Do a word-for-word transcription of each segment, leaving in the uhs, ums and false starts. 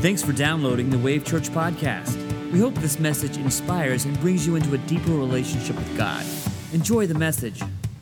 Thanks for downloading the Wave Church podcast. We hope this message inspires and brings you into a deeper relationship with God. Enjoy the message.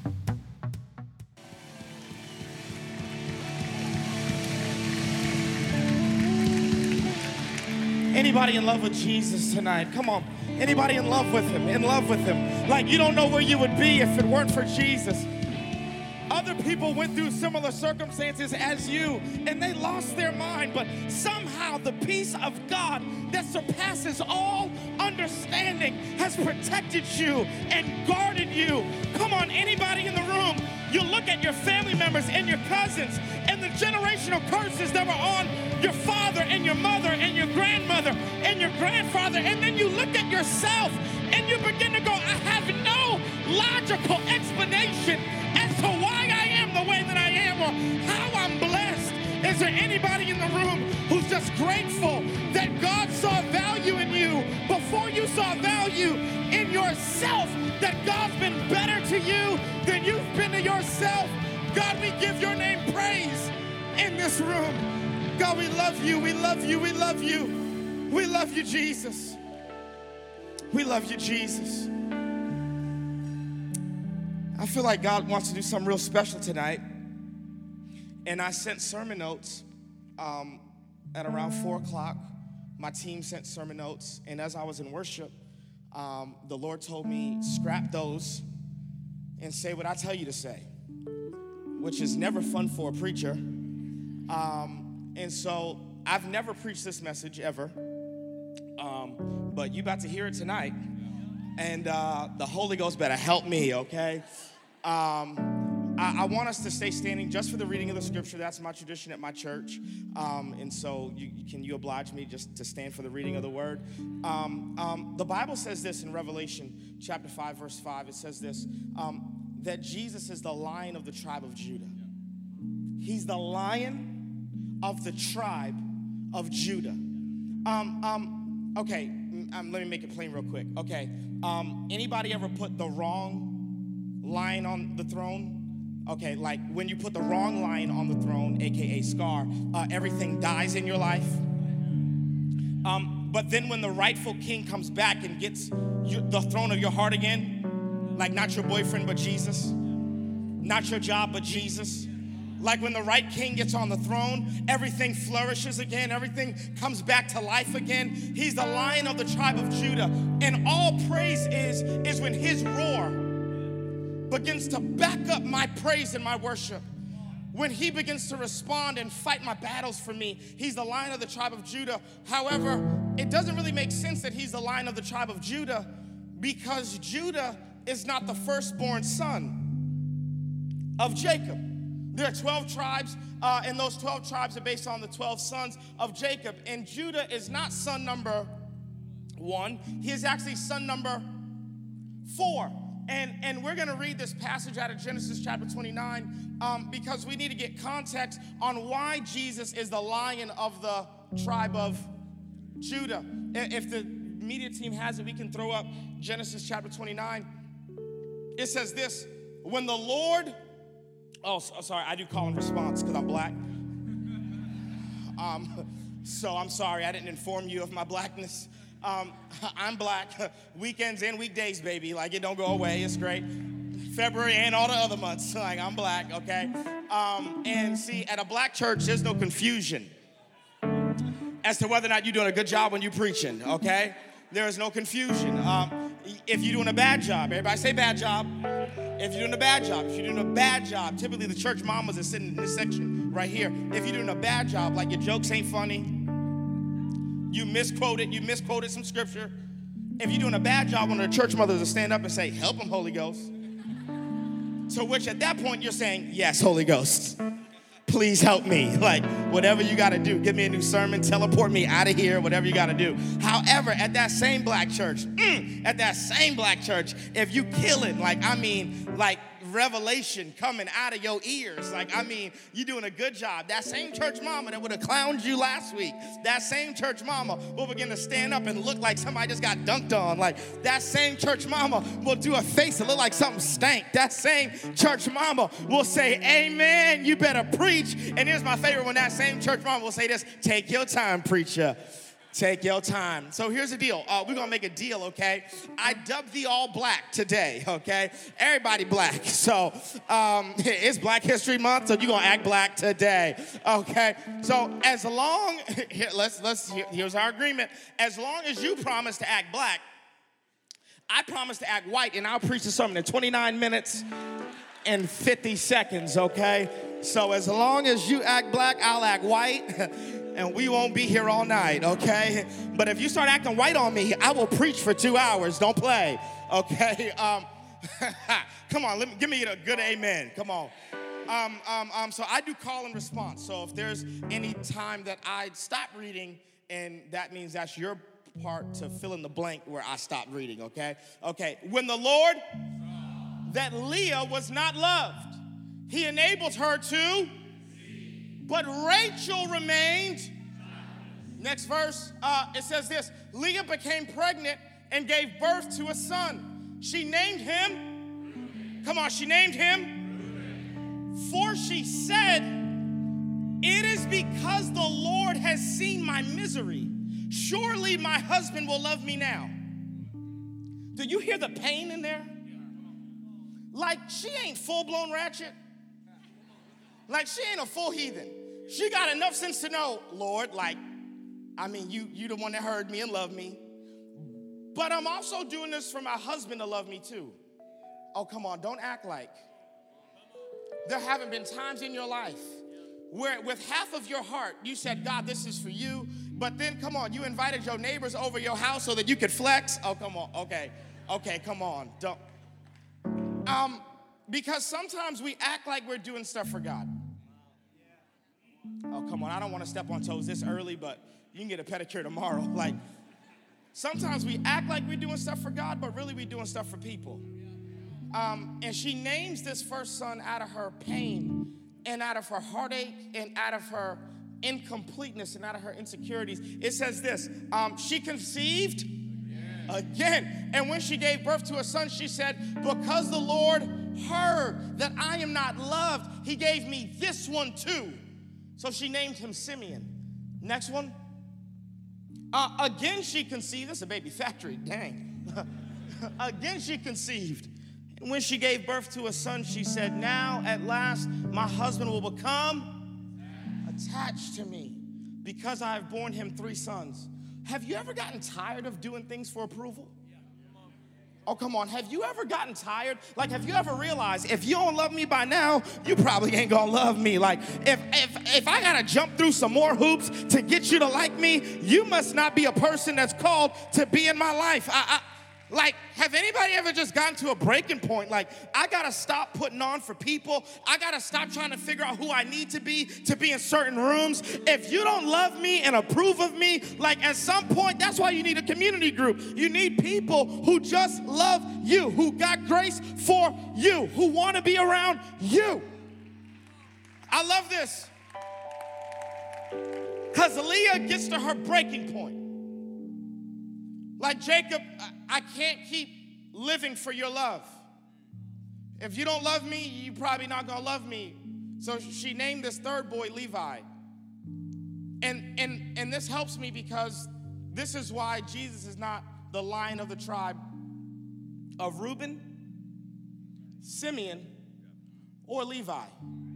Anybody in love with Jesus tonight? Come on. Anybody in love with him? In love with him? Like you don't know where you would be if it weren't for Jesus. Other people went through similar circumstances as you, and they lost their mind, but somehow the peace of God that surpasses all understanding has protected you and guarded you. Come on, anybody in the room, you look at your family members and your cousins and the generational curses that were on your father and your mother and your grandmother and your grandfather, and then you look at yourself and you begin to go, I have no logical explanation as to why I am the way that I am or how I'm blessed. Is there anybody in the room who's just grateful that God saw value in you before you saw value in yourself, that God's been better to you than you've been to yourself? God, we give your name praise in this room. God, we love you, we love you, we love you. We love you, Jesus. We love you, Jesus. I feel like God wants to do something real special tonight. And I sent sermon notes um, at around four o'clock. My team sent sermon notes. And as I was in worship, um, the Lord told me, scrap those and say what I tell you to say, which is never fun for a preacher. Um, and so I've never preached this message ever. Um, but you about to hear it tonight. And uh, the Holy Ghost better help me, okay? Um, I, I want us to stay standing just for the reading of the scripture. That's my tradition at my church. Um, and so you, can you oblige me just to stand for the reading of the word? Um, um, the Bible says this in Revelation chapter five, verse five. It says this, um, that Jesus is the Lion of the tribe of Judah. He's the Lion of the tribe of Judah. Um, um, okay, um, let me make it plain real quick. Okay, um, anybody ever put the wrong lion on the throne? Okay, like when you put the wrong lion on the throne, A K A Scar, uh, everything dies in your life. Um, but then when the rightful king comes back and gets your, the throne of your heart again, like not your boyfriend but Jesus, not your job but Jesus, like when the right king gets on the throne, everything flourishes again, everything comes back to life again. He's the Lion of the tribe of Judah. And all praise is, is when his roar begins to back up my praise and my worship. When he begins to respond and fight my battles for me. He's the Lion of the tribe of Judah. However, it doesn't really make sense that he's the Lion of the tribe of Judah because Judah is not the firstborn son of Jacob. There are twelve tribes, uh, and those twelve tribes are based on the twelve sons of Jacob. And Judah is not son number one. He is actually son number four. And, and we're going to read this passage out of Genesis chapter twenty-nine um, because we need to get context on why Jesus is the Lion of the tribe of Judah. If the media team has it, we can throw up Genesis chapter twenty-nine. It says this, when the Lord... Oh, sorry, I do call and response because I'm black. Um, so I'm sorry, I didn't inform you of my blackness. Um, I'm black, weekends and weekdays, baby. Like, it don't go away, it's great. February and all the other months, like, I'm black, okay? Um, and see, at a black church, there's no confusion as to whether or not you're doing a good job when you're preaching, okay? There is no confusion. Um, if you're doing a bad job, everybody say bad job. If you're doing a bad job, if you're doing a bad job, typically the church mamas are sitting in this section right here. If you're doing a bad job, like your jokes ain't funny, you misquoted, you misquoted some scripture. If you're doing a bad job, one of the church mothers will stand up and say, help him, Holy Ghost. So which at that point you're saying, yes, Holy Ghost, please help me. Like, whatever you got to do, give me a new sermon, teleport me out of here, whatever you got to do. However, at that same black church, mm, at that same black church, if you kill it, like, I mean, like, revelation coming out of your ears. Like, I mean, you're doing a good job. That same church mama that would have clowned you last week, that same church mama will begin to stand up and look like somebody just got dunked on. Like, that same church mama will do a face that look like something stank. That same church mama will say, amen, you better preach. And here's my favorite one. That same church mama will say this, take your time, preacher. Take your time. So here's the deal. Uh, we're going to make a deal, okay? I dubbed thee all black today, okay? Everybody black. So um, it's Black History Month, so you're going to act black today, okay? So as long, here, let's, let's, here, here's our agreement. As long as you promise to act black, I promise to act white, and I'll preach the sermon in twenty-nine minutes and fifty seconds, okay? So as long as you act black, I'll act white. And we won't be here all night, okay? But if you start acting white on me, I will preach for two hours. Don't play, okay? Um, come on, let me, give me a good amen. Come on. Um, um, um, so I do call and response. So if there's any time that I stop reading, and that means that's your part to fill in the blank where I stop reading, okay? Okay, when the Lord, that Leah was not loved, he enabled her to, but Rachel remained. Next verse, uh, it says this, Leah became pregnant and gave birth to a son. She named him, come on, she named him, for she said, it is because the Lord has seen my misery. Surely my husband will love me now. Do you hear the pain in there? Like, she ain't full-blown ratchet. Like, she ain't a full heathen. She got enough sense to know, Lord, like, I mean, you you the one that heard me and loved me. But I'm also doing this for my husband to love me too. Oh, come on, don't act like. There haven't been times in your life where with half of your heart, you said, God, this is for you. But then, come on, you invited your neighbors over your house so that you could flex. Oh, come on, okay, okay, come on. Don't. Um, because sometimes we act like we're doing stuff for God. Oh, come on, I don't want to step on toes this early, but you can get a pedicure tomorrow. Like, sometimes we act like we're doing stuff for God, but really we're doing stuff for people. Um, and she names this first son out of her pain and out of her heartache and out of her incompleteness and out of her insecurities. It says this, um, she conceived again. And when she gave birth to a son, she said, because the Lord heard that I am not loved, he gave me this one too. So she named him Simeon. Next one. Uh, again she conceived. This is a baby factory, dang. Again she conceived. And when she gave birth to a son, she said, now at last my husband will become attached to me because I have borne him three sons. Have you ever gotten tired of doing things for approval? Oh, come on. Have you ever gotten tired? Like, have you ever realized if you don't love me by now, you probably ain't gonna love me? Like, if if if I gotta jump through some more hoops to get you to like me, you must not be a person that's called to be in my life. I, I Like, have anybody ever just gotten to a breaking point? Like, I gotta stop putting on for people. I gotta stop trying to figure out who I need to be to be in certain rooms. If you don't love me and approve of me, like at some point, that's why you need a community group. You need people who just love you, who got grace for you, who wanna be around you. I love this. Because Leah gets to her breaking point. Like Jacob, I can't keep living for your love. If you don't love me, you're probably not going to love me. So she named this third boy Levi. And, and, and this helps me because this is why Jesus is not the Lion of the tribe of Reuben, Simeon, or Levi.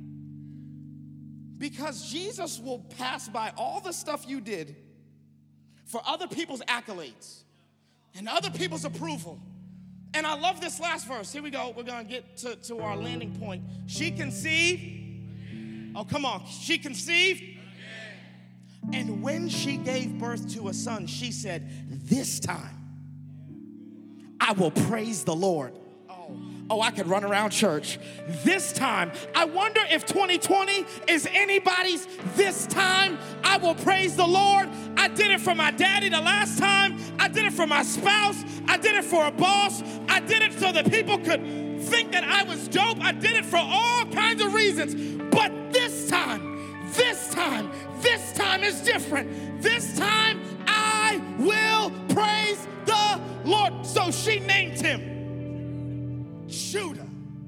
Because Jesus will pass by all the stuff you did for other people's accolades and other people's approval. And I love this last verse. Here we go. We're going to get to, to our landing point. She conceived. Oh, come on. She conceived. And when she gave birth to a son, she said, this time I will praise the Lord. Oh, I could run around church. This time, I wonder if twenty twenty is anybody's this time. I will praise the Lord. I did it for my daddy the last time. I did it for my spouse. I did it for a boss. I did it so that people could think that I was dope. I did it for all kinds of reasons. But this time, this time, this time is different. This time I will praise the Lord. So she named him Judah.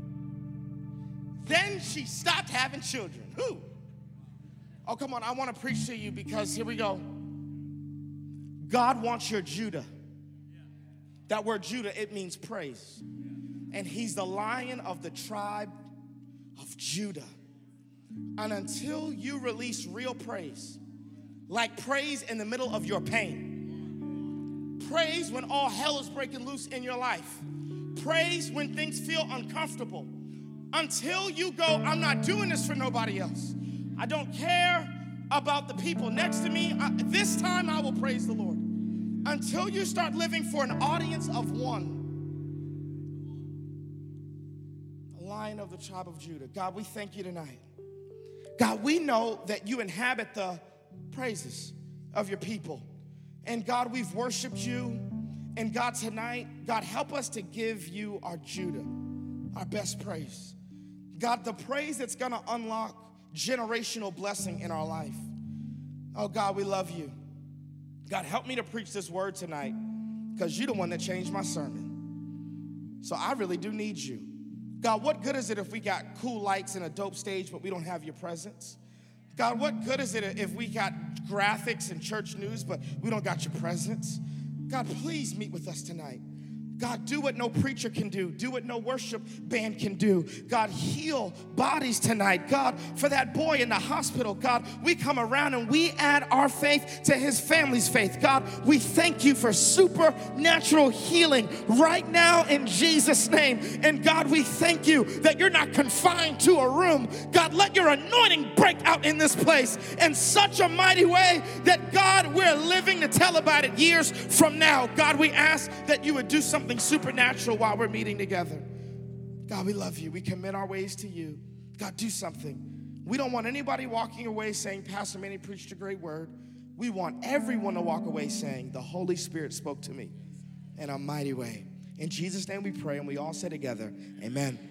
Then she stopped having children. Who? Oh, come on, I want to preach to you because here we go. God wants your Judah. That word Judah, it means praise. And he's the Lion of the tribe of Judah. And until you release real praise, like praise in the middle of your pain, praise when all hell is breaking loose in your life, praise when things feel uncomfortable, until you go, I'm not doing this for nobody else. I don't care about the people next to me. I, this time I will praise the Lord. Until you start living for an audience of one. The Lion of the tribe of Judah. God, we thank you tonight. God, we know that you inhabit the praises of your people. And God, we've worshiped you. And God, tonight, God, help us to give you our Judah, our best praise. God, the praise that's going to unlock generational blessing in our life. Oh, God, we love you. God, help me to preach this word tonight because you're the one that changed my sermon. So I really do need you. God, what good is it if we got cool lights and a dope stage, but we don't have your presence? God, what good is it if we got graphics and church news, but we don't got your presence? God, please meet with us tonight. God, do what no preacher can do. Do what no worship band can do. God, heal bodies tonight. God, for that boy in the hospital, God, we come around and we add our faith to his family's faith. God, we thank you for supernatural healing right now in Jesus' name. And God, we thank you that you're not confined to a room. God, let your anointing break out in this place in such a mighty way that, God, we're living to tell about it years from now. God, we ask that you would do something supernatural while we're meeting together. God, we love you. We commit our ways to you. God, do something. We don't want anybody walking away saying, Pastor Manny preached a great word. We want everyone to walk away saying, the Holy Spirit spoke to me in a mighty way. In Jesus' name we pray, and we all say together, amen.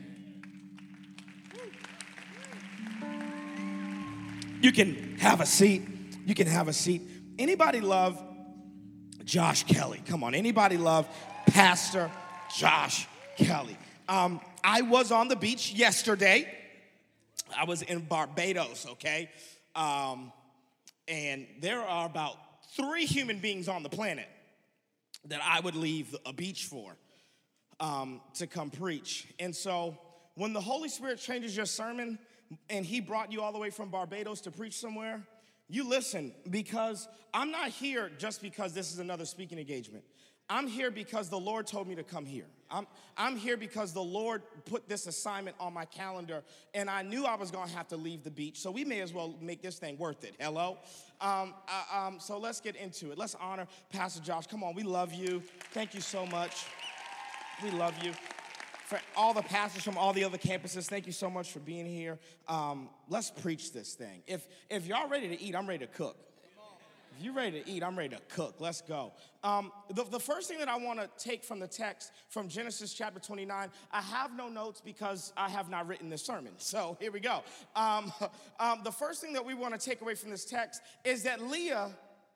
You can have a seat. You can have a seat. Anybody love Josh Kelly? Come on, anybody love Pastor Josh Kelly? Um, I was on the beach yesterday. I was in Barbados, okay? Um, and there are about three human beings on the planet that I would leave a beach for um, to come preach. And so when the Holy Spirit changes your sermon and he brought you all the way from Barbados to preach somewhere, you listen, because I'm not here just because this is another speaking engagement. I'm here because the Lord told me to come here. I'm, I'm here because the Lord put this assignment on my calendar, and I knew I was going to have to leave the beach, so we may as well make this thing worth it. Hello? Um, uh, um, so let's get into it. Let's honor Pastor Josh. Come on, we love you. Thank you so much. We love you. For all the pastors from all the other campuses, thank you so much for being here. Um, let's preach this thing. If, if y'all ready to eat, I'm ready to cook. If you're ready to eat, I'm ready to cook. Let's go. Um, the, the first thing that I want to take from the text from Genesis chapter twenty-nine, I have no notes because I have not written this sermon. So here we go. Um, um, the first thing that we want to take away from this text is that Leah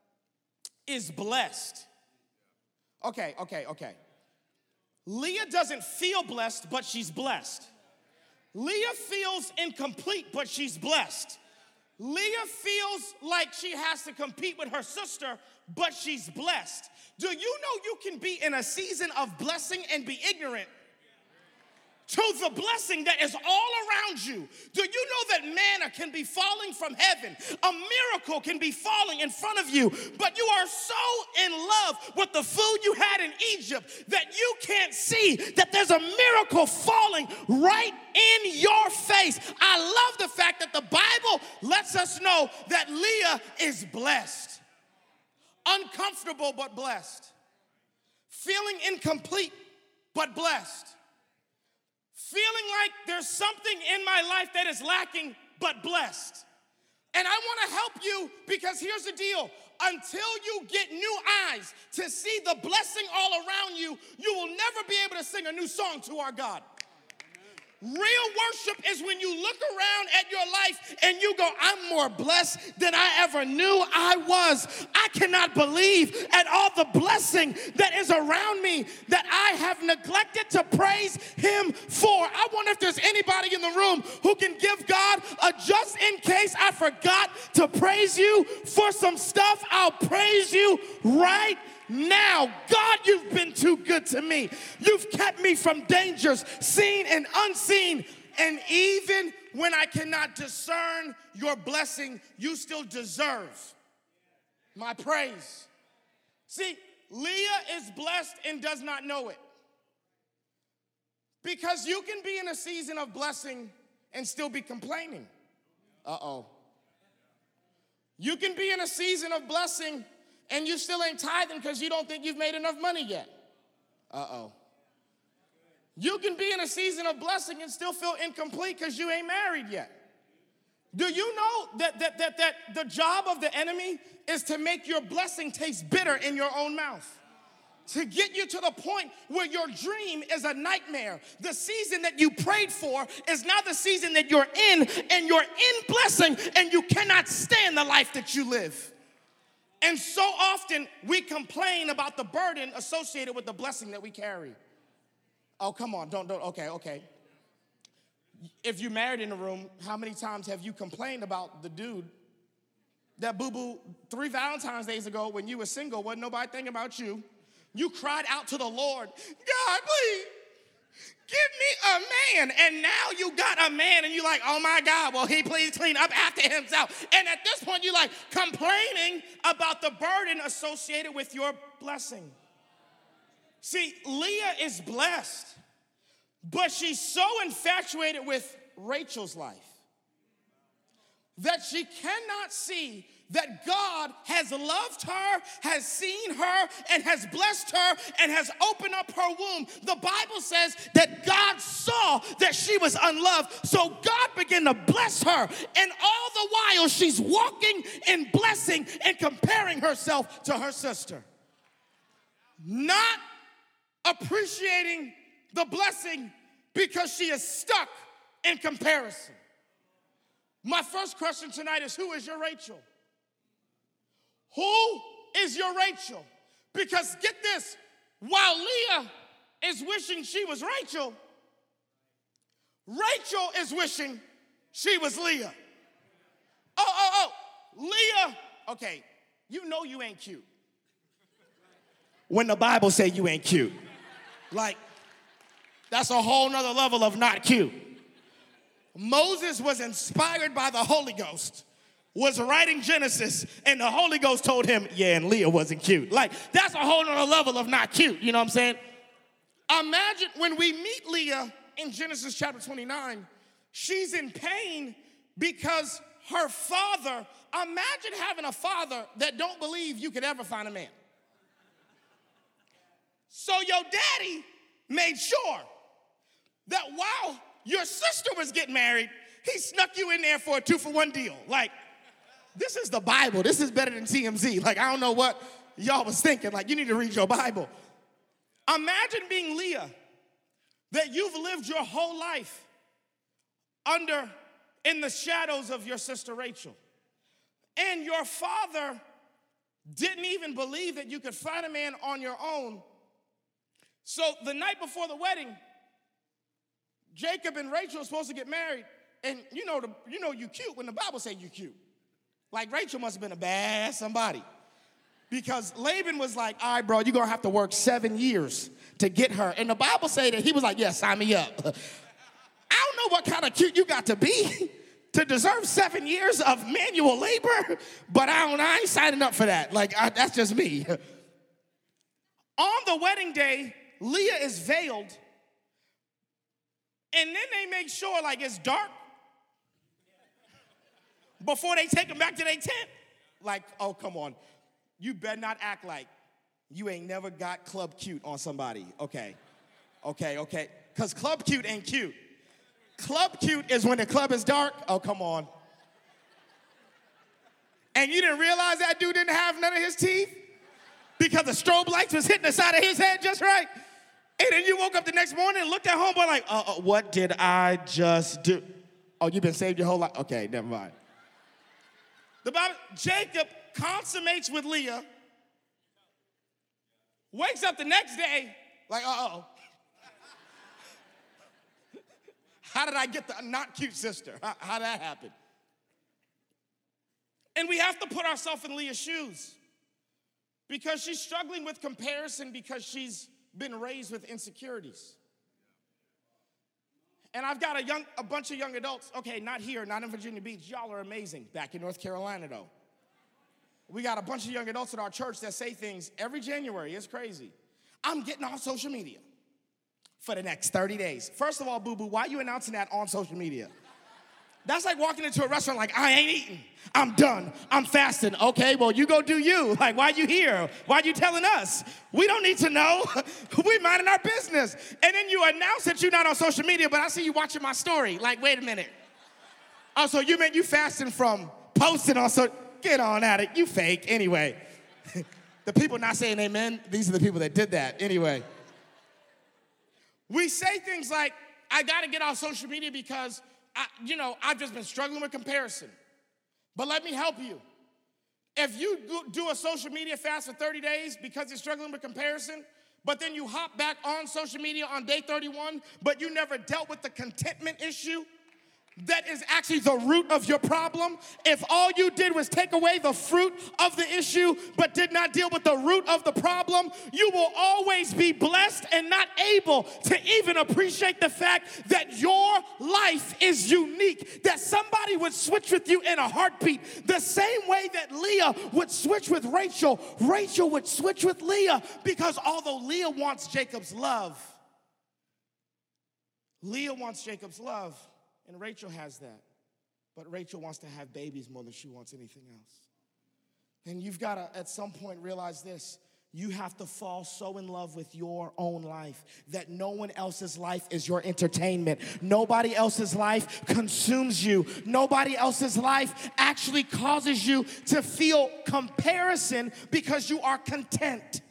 is blessed. Okay, okay, okay. Leah doesn't feel blessed, but she's blessed. Leah feels incomplete, but she's blessed. Leah feels like she has to compete with her sister, but she's blessed. Do you know you can be in a season of blessing and be ignorant to the blessing that is all around you? Do you know that manna can be falling from heaven? A miracle can be falling in front of you, but you are so in love with the food you had in Egypt that you can't see that there's a miracle falling right in your face. I love the fact that the Bible lets us know that Leah is blessed. Uncomfortable, but blessed. Feeling incomplete, but blessed. Feeling like there's something in my life that is lacking, but blessed. And I want to help you because here's the deal. Until you get new eyes to see the blessing all around you, you will never be able to sing a new song to our God. Real worship is when you look around at your life and you go, I'm more blessed than I ever knew I was. I cannot believe at all the blessing that is around me that I have neglected to praise him for. I wonder if there's anybody in the room who can give God a just in case I forgot to praise you for some stuff. I'll praise you right now. God, you've been too good to me. You've kept me from dangers, seen and unseen. And even when I cannot discern your blessing, you still deserve my praise. See, Leah is blessed and does not know it. Because you can be in a season of blessing and still be complaining. Uh-oh. You can be in a season of blessing and you still ain't tithing because you don't think you've made enough money yet. Uh-oh. You can be in a season of blessing and still feel incomplete because you ain't married yet. Do you know that, that, that, that the job of the enemy is to make your blessing taste bitter in your own mouth? To get you to the point where your dream is a nightmare. The season that you prayed for is now the season that you're in, and you're in blessing, and you cannot stand the life that you live. And so often we complain about the burden associated with the blessing that we carry. Oh, come on, don't, don't, okay, okay. If you're married in the room, how many times have you complained about the dude that boo-boo three Valentine's days ago when you were single, wasn't nobody thinking about you? You cried out to the Lord, God, please, give me a man. And now you got a man and you're like, oh my God, will he please clean up after himself? And at this point, you're like complaining about the burden associated with your blessing. See, Leah is blessed, but she's so infatuated with Rachel's life that she cannot see that God has loved her, has seen her, and has blessed her, and has opened up her womb. The Bible says that God saw that she was unloved, so God began to bless her. And all the while, she's walking in blessing and comparing herself to her sister. Not appreciating the blessing because she is stuck in comparison. My first question tonight is, who is your Rachel? Who is your Rachel? Because get this, while Leah is wishing she was Rachel, Rachel is wishing she was Leah. Oh, oh, oh, Leah, okay, you know you ain't cute when the Bible say you ain't cute. Like, that's a whole nother level of not cute. Moses was inspired by the Holy Ghost, was writing Genesis, and the Holy Ghost told him, yeah, and Leah wasn't cute. Like, that's a whole nother level of not cute, you know what I'm saying? Imagine when we meet Leah in Genesis chapter twenty-nine, she's in pain because her father, imagine having a father that don't believe you could ever find a man. So your daddy made sure that while your sister was getting married, he snuck you in there for a two-for-one deal. Like, this is the Bible. This is better than T M Z. Like, I don't know what y'all was thinking. Like, you need to read your Bible. Imagine being Leah, that you've lived your whole life under, in the shadows of your sister Rachel. And your father didn't even believe that you could find a man on your own. So the night before the wedding, Jacob and Rachel are supposed to get married. And you know, the, you know you cute when the Bible say you cute. Like, Rachel must have been a bad somebody. Because Laban was like, all right, bro, you're going to have to work seven years to get her. And the Bible say that he was like, yeah, sign me up. I don't know what kind of cute you got to be to deserve seven years of manual labor, but I, don't, I ain't signing up for that. Like, I, that's just me. On the wedding day, Leah is veiled. And then they make sure, like, it's dark before they take them back to their tent. Like, oh, come on. You better not act like you ain't never got club cute on somebody. Okay, okay, okay. Because club cute ain't cute. Club cute is when the club is dark. Oh, come on. And you didn't realize that dude didn't have none of his teeth? Because the strobe lights was hitting the side of his head just right? And then you woke up the next morning and looked at homeboy like, uh, uh, what did I just do? Oh, you've been saved your whole life? Okay, never mind. The Bible, Jacob consummates with Leah, wakes up the next day like, uh-oh. How did I get the not cute sister? How, how did that happen? And we have to put ourselves in Leah's shoes because she's struggling with comparison because she's been raised with insecurities. And I've got a young, a bunch of young adults, okay, not here, not in Virginia Beach. Y'all are amazing. Back in North Carolina, though. We got a bunch of young adults at our church that say things every January. It's crazy. I'm getting off social media for the next thirty days. First of all, boo-boo, why are you announcing that on social media? That's like walking into a restaurant like, I ain't eating. I'm done. I'm fasting. Okay, well, you go do you. Like, why you here? Why you telling us? We don't need to know. We minding our business. And then you announce that you're not on social media, but I see you watching my story. Like, wait a minute. Oh, so you meant you fasting from posting on social? Get on at it. You fake. Anyway. The people not saying amen, these are the people that did that. Anyway. We say things like, I got to get off social media because I, you know, I've just been struggling with comparison. But let me help you. If you do a social media fast for thirty days because you're struggling with comparison, but then you hop back on social media on day thirty-one, but you never dealt with the contentment issue, that is actually the root of your problem. If all you did was take away the fruit of the issue but did not deal with the root of the problem, you will always be blessed and not able to even appreciate the fact that your life is unique, that somebody would switch with you in a heartbeat. The same way that Leah would switch with Rachel, Rachel would switch with Leah, because although Leah wants Jacob's love, Leah wants Jacob's love, and Rachel has that. But Rachel wants to have babies more than she wants anything else. And you've got to, at some point, realize this. You have to fall so in love with your own life that no one else's life is your entertainment. Nobody else's life consumes you. Nobody else's life actually causes you to feel comparison because you are content.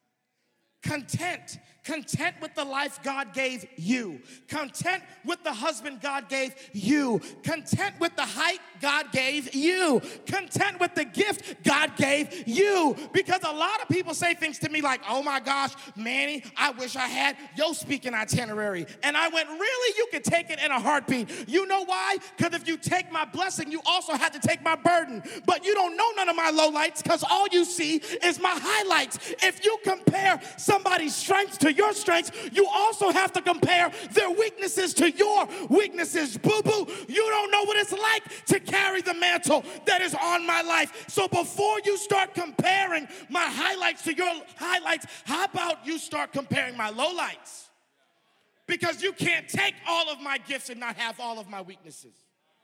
Content. Content with the life God gave you. Content with the husband God gave you. Content with the height God gave you. Content with the gift God gave you. Because a lot of people say things to me like, oh my gosh, Manny, I wish I had your speaking itinerary. And I went, really? You can take it in a heartbeat. You know why? Because if you take my blessing, you also have to take my burden. But you don't know none of my lowlights because all you see is my highlights. If you compare somebody's strengths to your strengths, you also have to compare their weaknesses to your weaknesses. Boo-boo, you don't know what it's like to carry the mantle that is on my life. So before you start comparing my highlights to your highlights, how about you start comparing my lowlights? Because you can't take all of my gifts and not have all of my weaknesses.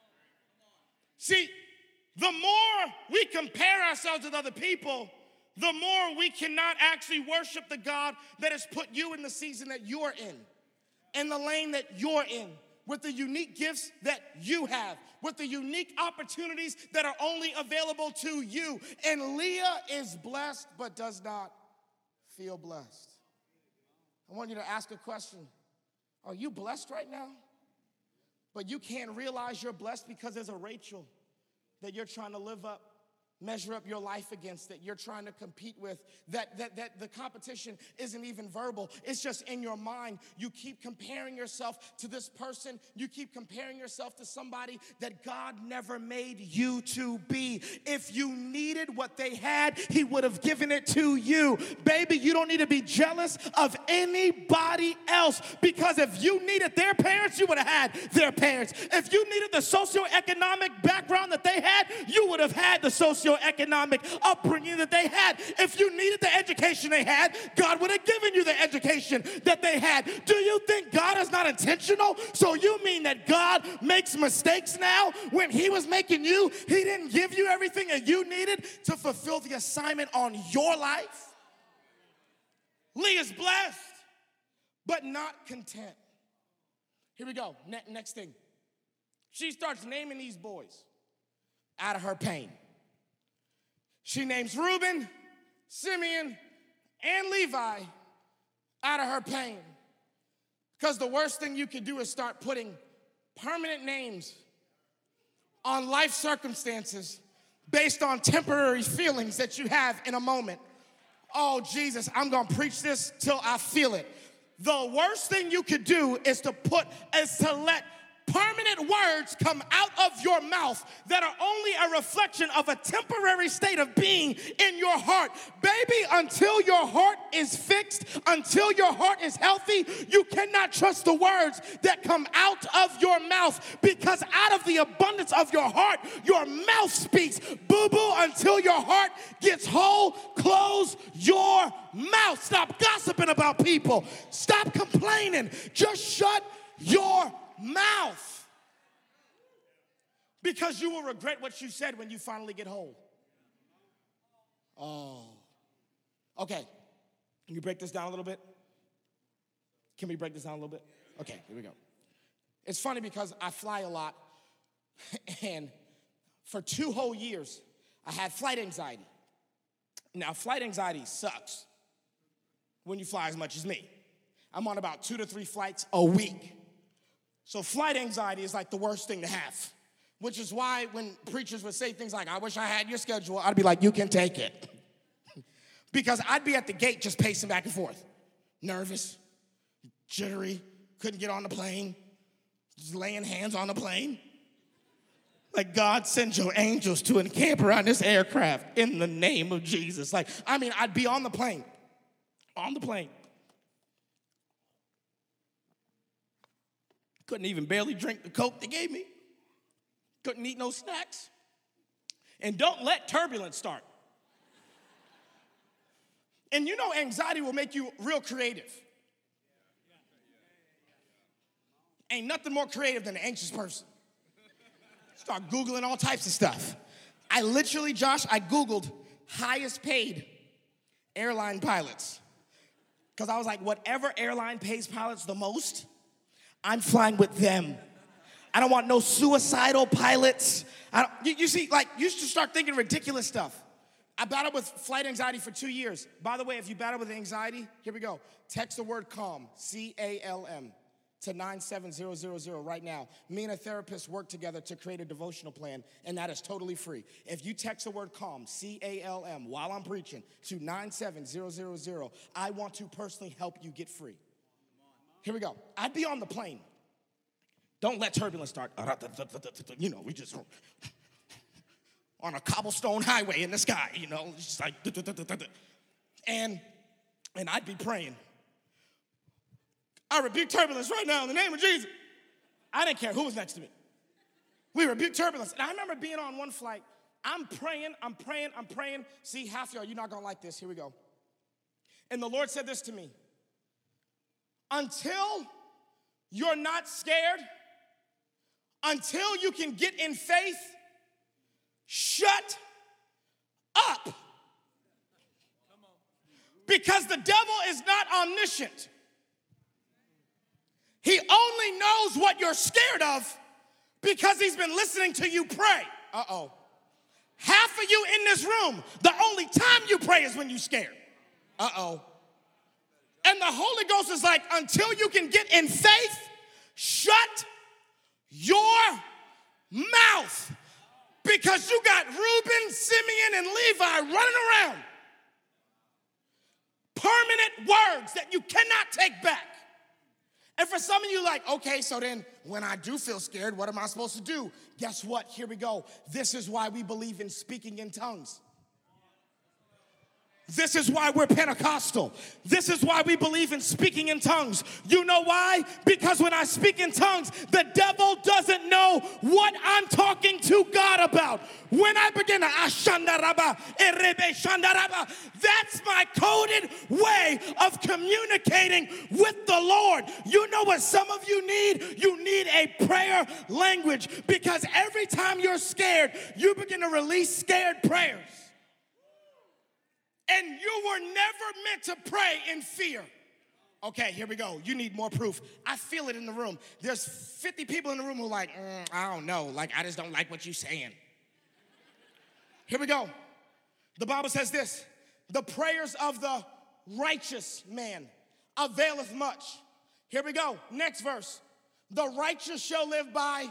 See, the more we compare ourselves with other people, the more we cannot actually worship the God that has put you in the season that you're in, in the lane that you're in, with the unique gifts that you have, with the unique opportunities that are only available to you. And Leah is blessed but does not feel blessed. I want you to ask a question. Are you blessed right now? But you can't realize you're blessed because there's a Rachel that you're trying to live up, measure up your life against, that you're trying to compete with, that, that, that the competition isn't even verbal. It's just in your mind. You keep comparing yourself to this person. You keep comparing yourself to somebody that God never made you to be. If you needed what they had, he would have given it to you. Baby, you don't need to be jealous of anybody else, because if you needed their parents, you would have had their parents. If you needed the socioeconomic background that they had, you would have had the socioeconomic upbringing that they had. If you needed the education they had, God would have given you the education that they had. Do you think God is not intentional? So you mean that God makes mistakes now? When he was making you, he didn't give you everything that you needed to fulfill the assignment on your life? Leah's blessed, but not content. Here we go. Ne- next thing. She starts naming these boys out of her pain. She names Reuben, Simeon, and Levi out of her pain. Because the worst thing you could do is start putting permanent names on life circumstances based on temporary feelings that you have in a moment. Oh, Jesus, I'm going to preach this till I feel it. The worst thing you could do is to put, is to let permanent words come out of your mouth that are only a reflection of a temporary state of being in your heart. Baby, until your heart is fixed, until your heart is healthy, you cannot trust the words that come out of your mouth, because out of the abundance of your heart, your mouth speaks. Boo-boo, until your heart gets whole, close your mouth. Stop gossiping about people. Stop complaining. Just shut your mouth, because you will regret what you said when you finally get whole. Oh, okay. Can you break this down a little bit? Can we break this down a little bit? Okay, here we go. It's funny because I fly a lot, and for two whole years, I had flight anxiety. Now, flight anxiety sucks when you fly as much as me. I'm on about two to three flights a week. So flight anxiety is like the worst thing to have, which is why when preachers would say things like, I wish I had your schedule, I'd be like, you can take it. Because I'd be at the gate just pacing back and forth, nervous, jittery, couldn't get on the plane, just laying hands on the plane. Like, God, send your angels to encamp around this aircraft in the name of Jesus. Like, I mean, I'd be on the plane, on the plane. Couldn't even barely drink the Coke they gave me. Couldn't eat no snacks. And don't let turbulence start. And you know anxiety will make you real creative. Ain't nothing more creative than an anxious person. Start Googling all types of stuff. I literally, Josh, I Googled highest paid airline pilots. Because I was like, whatever airline pays pilots the most, I'm flying with them. I don't want no suicidal pilots. I don't, you, you see, like, you should start thinking ridiculous stuff. I battled with flight anxiety for two years. By the way, if you battle with anxiety, here we go. Text the word CALM, C A L M, to nine seven zero zero zero right now. Me and a therapist work together to create a devotional plan, and that is totally free. If you text the word CALM, C A L M, while I'm preaching, to nine seven zero zero zero, I want to personally help you get free. Here we go. I'd be on the plane. Don't let turbulence start. You know, we just on a cobblestone highway in the sky, you know, just like, and, and I'd be praying. I rebuke turbulence right now in the name of Jesus. I didn't care who was next to me. We rebuke turbulence. And I remember being on one flight. I'm praying, I'm praying, I'm praying. See, half y'all, you're not going to like this. Here we go. And the Lord said this to me. Until you're not scared, until you can get in faith, shut up. Because the devil is not omniscient. He only knows what you're scared of because he's been listening to you pray. Uh-oh. Half of you in this room, the only time you pray is when you're scared. Uh-oh. And the Holy Ghost is like, until you can get in faith, shut your mouth. Because you got Reuben, Simeon, and Levi running around. Permanent words that you cannot take back. And for some of you, like, okay, so then when I do feel scared, what am I supposed to do? Guess what? Here we go. This is why we believe in speaking in tongues. This is why we're Pentecostal. This is why we believe in speaking in tongues. You know why? Because when I speak in tongues, the devil doesn't know what I'm talking to God about. When I begin to ashandaraba, erebe shandaraba, that's my coded way of communicating with the Lord. You know what some of you need? You need a prayer language, because every time you're scared, you begin to release scared prayers. And you were never meant to pray in fear. Okay, here we go. You need more proof. I feel it in the room. There's fifty people in the room who are like, mm, I don't know. Like, I just don't like what you're saying. Here we go. The Bible says this. The prayers of the righteous man availeth much. Here we go. Next verse. The righteous shall live by,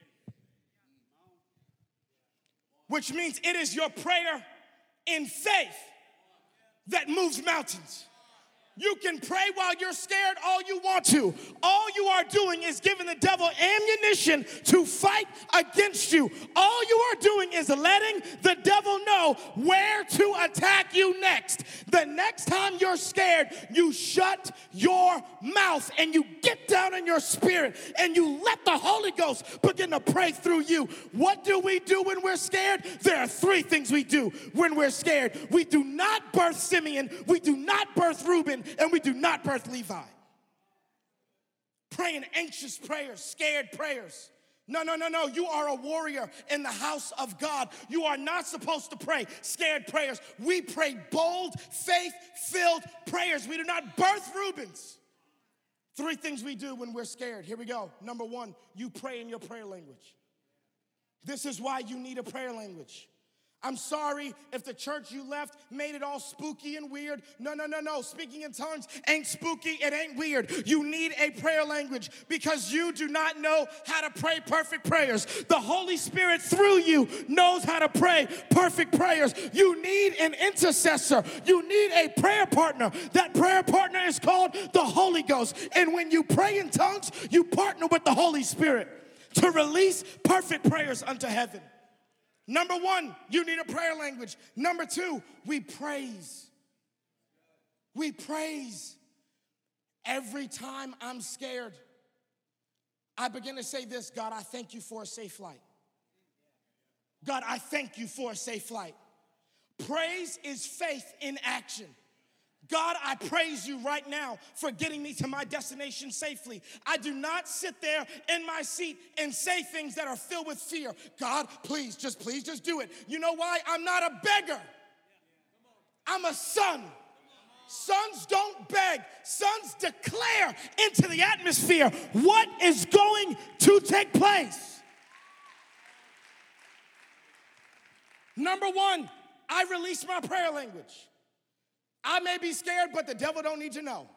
which means it is your prayer in faith that moves mountains. You can pray while you're scared all you want to. All you are doing is giving the devil ammunition to fight against you. All you are doing is letting the devil know where to attack you next. The next time you're scared, you shut your mouth and you get down in your spirit and you let the Holy Ghost begin to pray through you. What do we do when we're scared? There are three things we do when we're scared. We do not birth Simeon. We do not birth Reuben. And we do not birth Levi. Praying anxious prayers, scared prayers. No, no, no, no. You are a warrior in the house of God. You are not supposed to pray scared prayers. We pray bold, faith-filled prayers. We do not birth Reubens. Three things we do when we're scared. Here we go. Number one, you pray in your prayer language. This is why you need a prayer language. I'm sorry if the church you left made it all spooky and weird. No, no, no, no. Speaking in tongues ain't spooky. It ain't weird. You need a prayer language because you do not know how to pray perfect prayers. The Holy Spirit through you knows how to pray perfect prayers. You need an intercessor. You need a prayer partner. That prayer partner is called the Holy Ghost. And when you pray in tongues, you partner with the Holy Spirit to release perfect prayers unto heaven. Number one, you need a prayer language. Number two, we praise. We praise. Every time I'm scared, I begin to say this: God, I thank you for a safe flight. God, I thank you for a safe flight. Praise is faith in action. God, I praise you right now for getting me to my destination safely. I do not sit there in my seat and say things that are filled with fear. God, please, just please, just do it. You know why? I'm not a beggar. I'm a son. Sons don't beg. Sons declare into the atmosphere what is going to take place. Number one, I release my prayer language. I may be scared, but the devil don't need to know.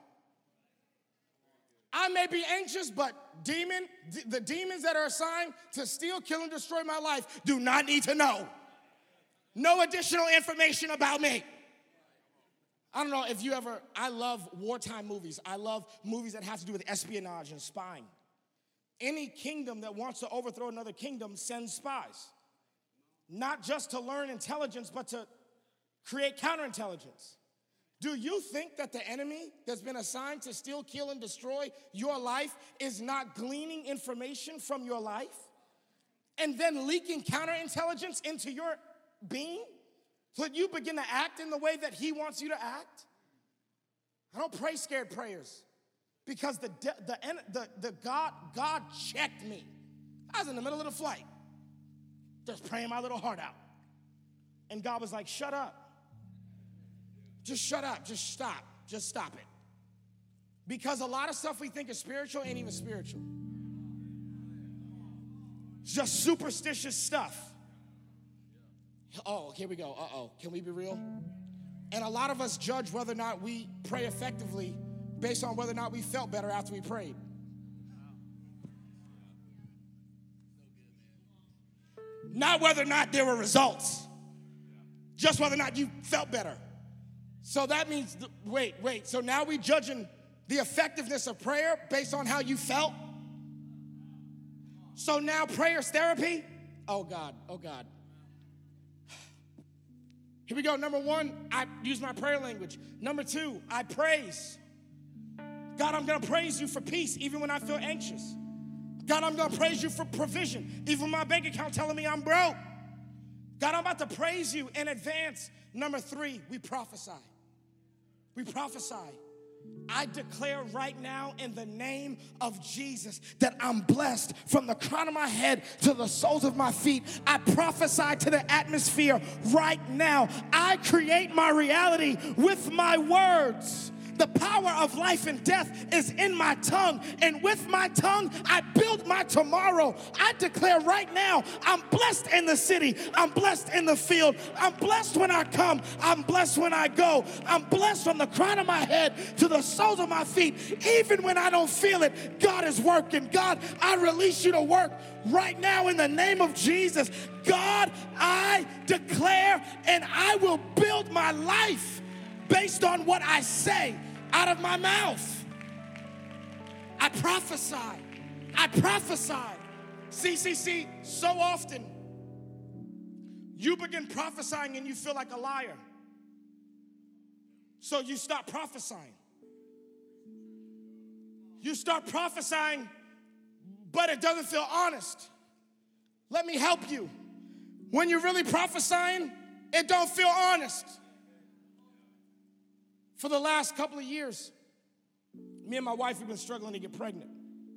I may be anxious, but demon, the demons that are assigned to steal, kill, and destroy my life do not need to know. No additional information about me. I don't know if you ever, I love wartime movies. I love movies that have to do with espionage and spying. Any kingdom that wants to overthrow another kingdom sends spies. Not just to learn intelligence, but to create counterintelligence. Do you think that the enemy that's been assigned to steal, kill, and destroy your life is not gleaning information from your life and then leaking counterintelligence into your being so that you begin to act in the way that he wants you to act? I don't pray scared prayers because the, the, the, the God, God checked me. I was in the middle of the flight, just praying my little heart out. And God was like, shut up. Just shut up. Just stop. Just stop it. Because a lot of stuff we think is spiritual ain't even spiritual. It's just superstitious stuff. Oh, here we go. Uh-oh. Can we be real? And a lot of us judge whether or not we pray effectively based on whether or not we felt better after we prayed. Not whether or not there were results. Just whether or not you felt better. So that means, wait, wait, so now we judging the effectiveness of prayer based on how you felt? So now prayer's therapy? Oh God, oh God. Here we go. Number one, I use my prayer language. Number two, I praise. God, I'm gonna praise you for peace even when I feel anxious. God, I'm gonna praise you for provision, even when my bank account telling me I'm broke. God, I'm about to praise you in advance. Number three, we prophesy. We prophesy. I declare right now in the name of Jesus that I'm blessed from the crown of my head to the soles of my feet. I prophesy to the atmosphere right now. I create my reality with my words. The power of life and death is in my tongue, and with my tongue, I build my tomorrow. I declare right now, I'm blessed in the city. I'm blessed in the field. I'm blessed when I come. I'm blessed when I go. I'm blessed from the crown of my head to the soles of my feet. Even when I don't feel it, God is working. God, I release you to work right now in the name of Jesus. God, I declare and I will build my life based on what I say out of my mouth. I prophesy. I prophesy. See, see, see, so often you begin prophesying and you feel like a liar. So you stop prophesying. You start prophesying, but it doesn't feel honest. Let me help you. When you're really prophesying, it don't feel honest. For the last couple of years, me and my wife have been struggling to get pregnant.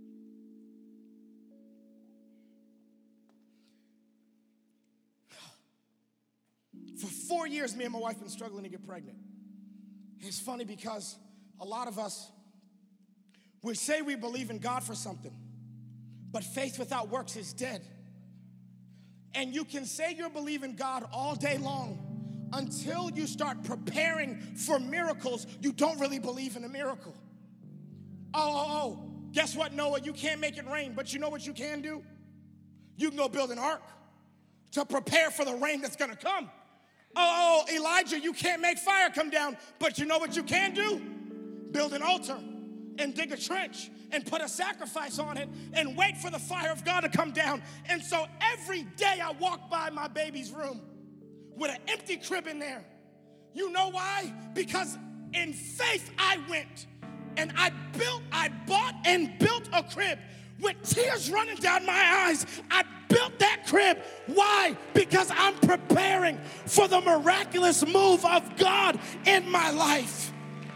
For four years, me and my wife have been struggling to get pregnant. It's funny because a lot of us, we say we believe in God for something, but faith without works is dead. And you can say you believe in God all day long until you start preparing for miracles, you don't really believe in a miracle. Oh, oh, oh, guess what, Noah? You can't make it rain, but you know what you can do? You can go build an ark to prepare for the rain that's gonna come. Oh, oh, Elijah, you can't make fire come down, but you know what you can do? Build an altar and dig a trench and put a sacrifice on it and wait for the fire of God to come down. And so every day I walk by my baby's room with an empty crib in there. You know why? Because in faith I went and I built, I bought and built a crib with tears running down my eyes. I built that crib. Why? Because I'm preparing for the miraculous move of God in my life.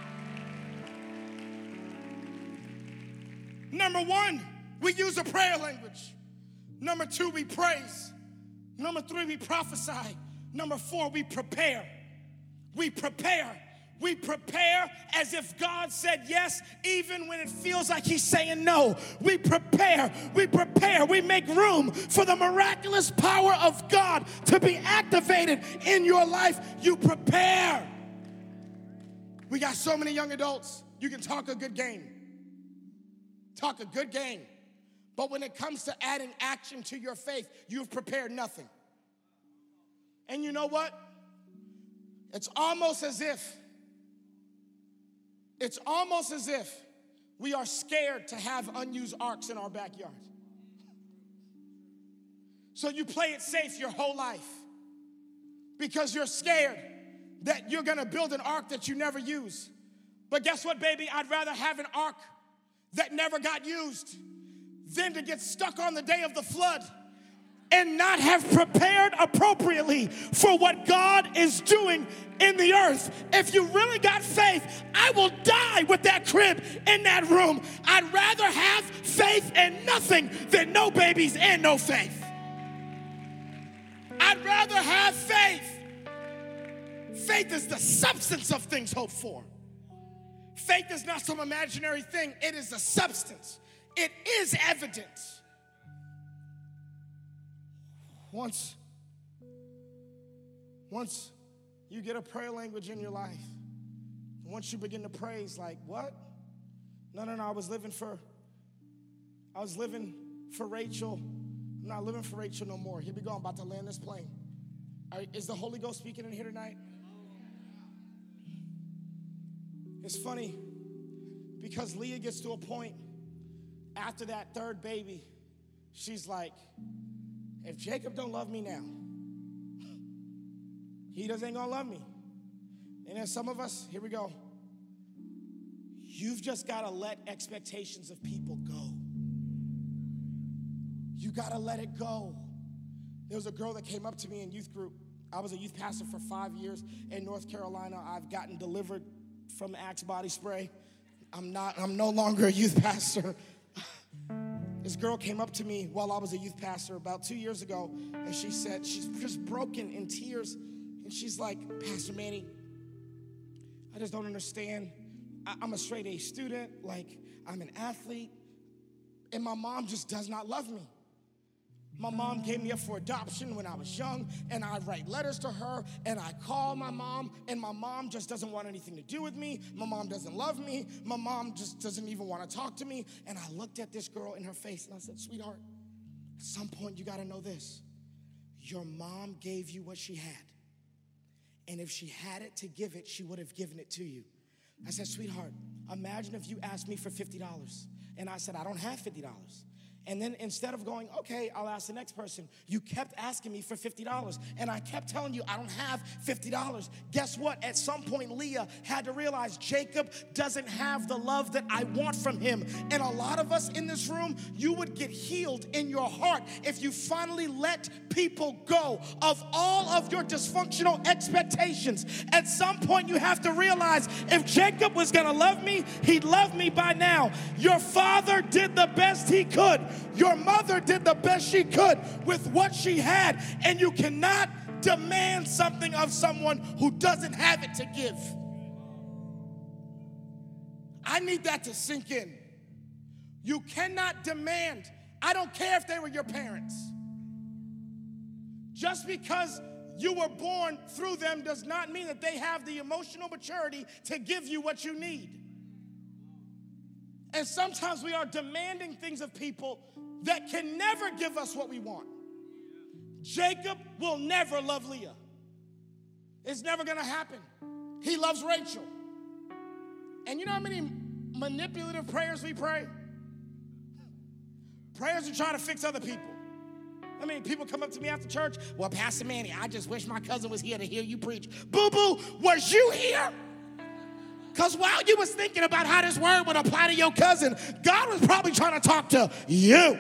Number one, we use a prayer language. Number two, we praise. Number three, we prophesy. Number four, we prepare. We prepare. We prepare as if God said yes, even when it feels like he's saying no. We prepare. We prepare. We make room for the miraculous power of God to be activated in your life. You prepare. We got so many young adults. You can talk a good game. Talk a good game. But when it comes to adding action to your faith, you've prepared nothing. And you know what? It's almost as if, it's almost as if we are scared to have unused arks in our backyard. So you play it safe your whole life because you're scared that you're gonna build an ark that you never use. But guess what, baby? I'd rather have an ark that never got used than to get stuck on the day of the flood and not have prepared appropriately for what God is doing in the earth. If you really got faith, I will die with that crib in that room. I'd rather have faith and nothing than no babies and no faith. I'd rather have faith. Faith is the substance of things hoped for. Faith is not some imaginary thing. It is the substance. It is evidence. Once, once you get a prayer language in your life, once you begin to praise, like, what? No, no, no, I was living for, I was living for Rachel. I'm not living for Rachel no more. Here we go, I'm about to land this plane. All right, is the Holy Ghost speaking in here tonight? It's funny because Leah gets to a point after that third baby, she's like, if Jacob don't love me now, he doesn't gonna love me. And then some of us, here we go. You've just gotta let expectations of people go. You gotta let it go. There was a girl that came up to me in youth group. I was a youth pastor for five years in North Carolina. I've gotten delivered from Axe body spray. I'm not, I'm no longer a youth pastor. This girl came up to me while I was a youth pastor about two years ago, and she said, she's just broken in tears, and she's like, Pastor Manny, I just don't understand. I'm a straight A student, like I'm an athlete, and my mom just does not love me. My mom gave me up for adoption when I was young, and I write letters to her, and I call my mom, and my mom just doesn't want anything to do with me. My mom doesn't love me. My mom just doesn't even want to talk to me. And I looked at this girl in her face, and I said, sweetheart, at some point you got to know this. Your mom gave you what she had, and if she had it to give it, she would have given it to you. I said, sweetheart, imagine if you asked me for fifty dollars, and I said, I don't have fifty dollars. And then instead of going, okay, I'll ask the next person, you kept asking me for fifty dollars. And I kept telling you, I don't have fifty dollars. Guess what? At some point, Leah had to realize Jacob doesn't have the love that I want from him. And a lot of us in this room, you would get healed in your heart if you finally let people go of all of your dysfunctional expectations. At some point, you have to realize if Jacob was going to love me, he'd love me by now. Your father did the best he could. Your mother did the best she could with what she had, and you cannot demand something of someone who doesn't have it to give. I need that to sink in. You cannot demand. I don't care if they were your parents. Just because you were born through them does not mean that they have the emotional maturity to give you what you need. And sometimes we are demanding things of people that can never give us what we want. Jacob will never love Leah. It's never going to happen. He loves Rachel. And you know how many manipulative prayers we pray? Prayers to try to fix other people. I mean, people come up to me after church, well, Pastor Manny, I just wish my cousin was here to hear you preach. Boo-boo, was you here? Because while you was thinking about how this word would apply to your cousin, God was probably trying to talk to you.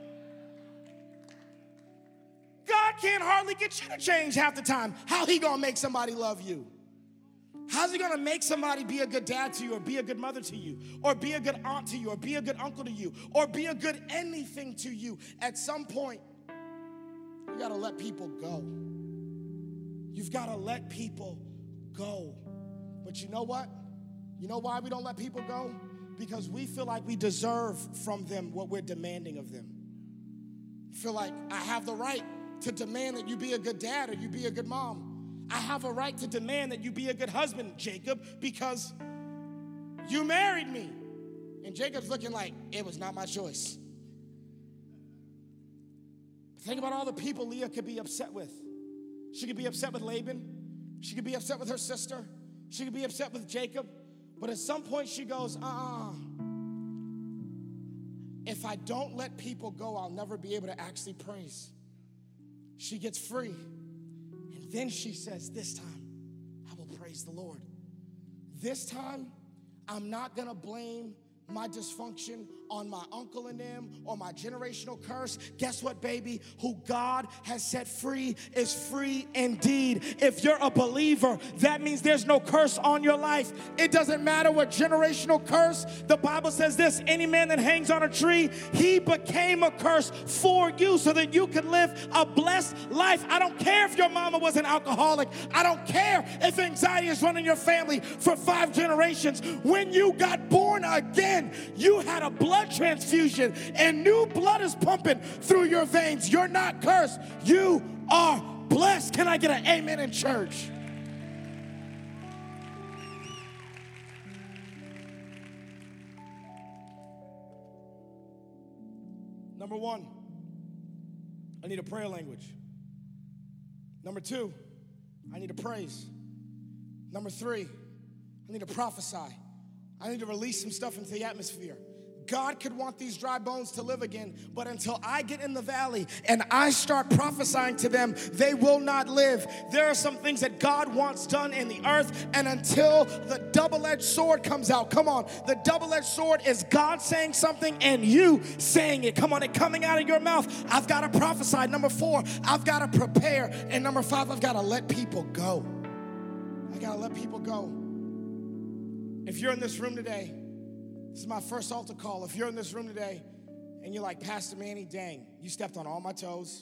God can't hardly get you to change half the time. How he gonna make somebody love you? How's he gonna make somebody be a good dad to you, or be a good mother to you, or be a good aunt to you, or be a good uncle to you, or be a good anything to you? At some point, you gotta let people go. You've gotta let people go. But you know what? You know why we don't let people go? Because we feel like we deserve from them what we're demanding of them. Feel like I have the right to demand that you be a good dad or you be a good mom. I have a right to demand that you be a good husband, Jacob, because you married me. And Jacob's looking like, it was not my choice. Think about all the people Leah could be upset with. She could be upset with Laban. She could be upset with her sister. She could be upset with Jacob. But at some point she goes, uh-uh. If I don't let people go, I'll never be able to actually praise. She gets free. And then she says, this time, I will praise the Lord. This time, I'm not going to blame my dysfunction on my uncle and them or my generational curse. Guess what, baby? Who God has set free is free indeed. If you're a believer, that means there's no curse on your life. It doesn't matter what generational curse. The Bible says this, any man that hangs on a tree, he became a curse for you so that you could live a blessed life. I don't care if your mama was an alcoholic. I don't care if anxiety is running your family for five generations. When you got born again, you had a blood transfusion and new blood is pumping through your veins. You're not cursed. You are blessed. Can I get an amen in church? Number one, I need a prayer language. Number two, I need to praise. Number three, I need to prophesy. I need to release some stuff into the atmosphere. God could want these dry bones to live again, but until I get in the valley and I start prophesying to them, they will not live. There are some things that God wants done in the earth, and until the double-edged sword comes out, come on, the double-edged sword is God saying something and you saying it. Come on, it coming out of your mouth. I've got to prophesy. Number four, I've got to prepare. And number five, I've got to let people go. I got to let people go. If you're in this room today, this is my first altar call. If you're in this room today and you're like, Pastor Manny, dang, you stepped on all my toes.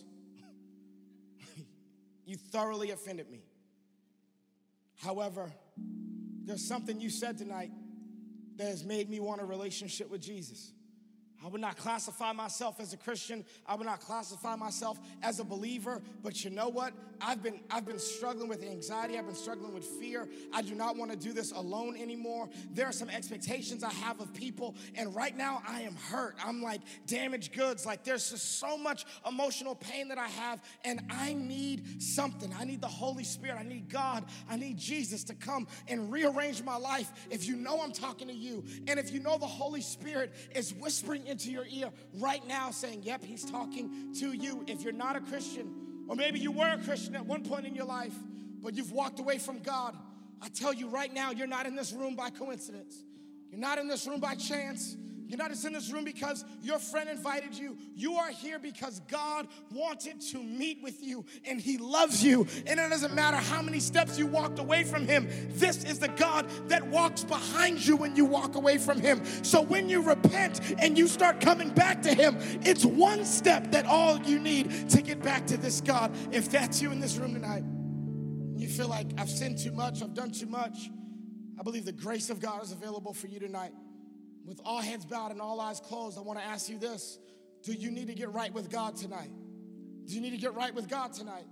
You thoroughly offended me. However, there's something you said tonight that has made me want a relationship with Jesus. I would not classify myself as a Christian. I would not classify myself as a believer. But you know what? I've been, I've been struggling with anxiety. I've been struggling with fear. I do not want to do this alone anymore. There are some expectations I have of people. And right now I am hurt. I'm like damaged goods. Like there's just so much emotional pain that I have. And I need something. I need the Holy Spirit. I need God. I need Jesus to come and rearrange my life. If you know I'm talking to you, and if you know the Holy Spirit is whispering into your ear right now saying, yep, he's talking to you. If you're not a Christian, or maybe you were a Christian at one point in your life, but you've walked away from God, I tell you right now, you're not in this room by coincidence. You're not in this room by chance. You're not just in this room because your friend invited you. You are here because God wanted to meet with you, and he loves you. And it doesn't matter how many steps you walked away from him. This is the God that walks behind you when you walk away from him. So when you repent and you start coming back to him, it's one step that all you need to get back to this God. If that's you in this room tonight, you feel like I've sinned too much, I've done too much, I believe the grace of God is available for you tonight. With all heads bowed and all eyes closed, I want to ask you this. Do you need to get right with God tonight? Do you need to get right with God tonight?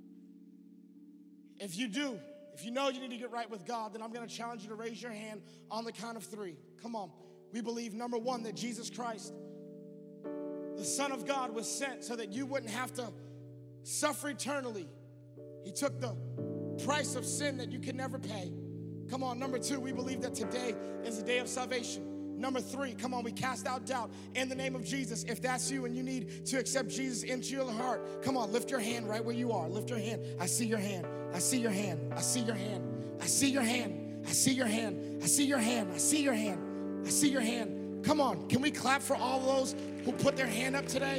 If you do, if you know you need to get right with God, then I'm going to challenge you to raise your hand on the count of three. Come on. We believe, number one, that Jesus Christ, the Son of God, was sent so that you wouldn't have to suffer eternally. He took the price of sin that you could never pay. Come on. Number two, we believe that today is the day of salvation. Number three, come on, we cast out doubt in the name of Jesus. If that's you and you need to accept Jesus into your heart, come on, lift your hand right where you are. Lift your hand. I see your hand. I see your hand. I see your hand. I see your hand. I see your hand. I see your hand. I see your hand. I see your hand. Come on, can we clap for all those who put their hand up today?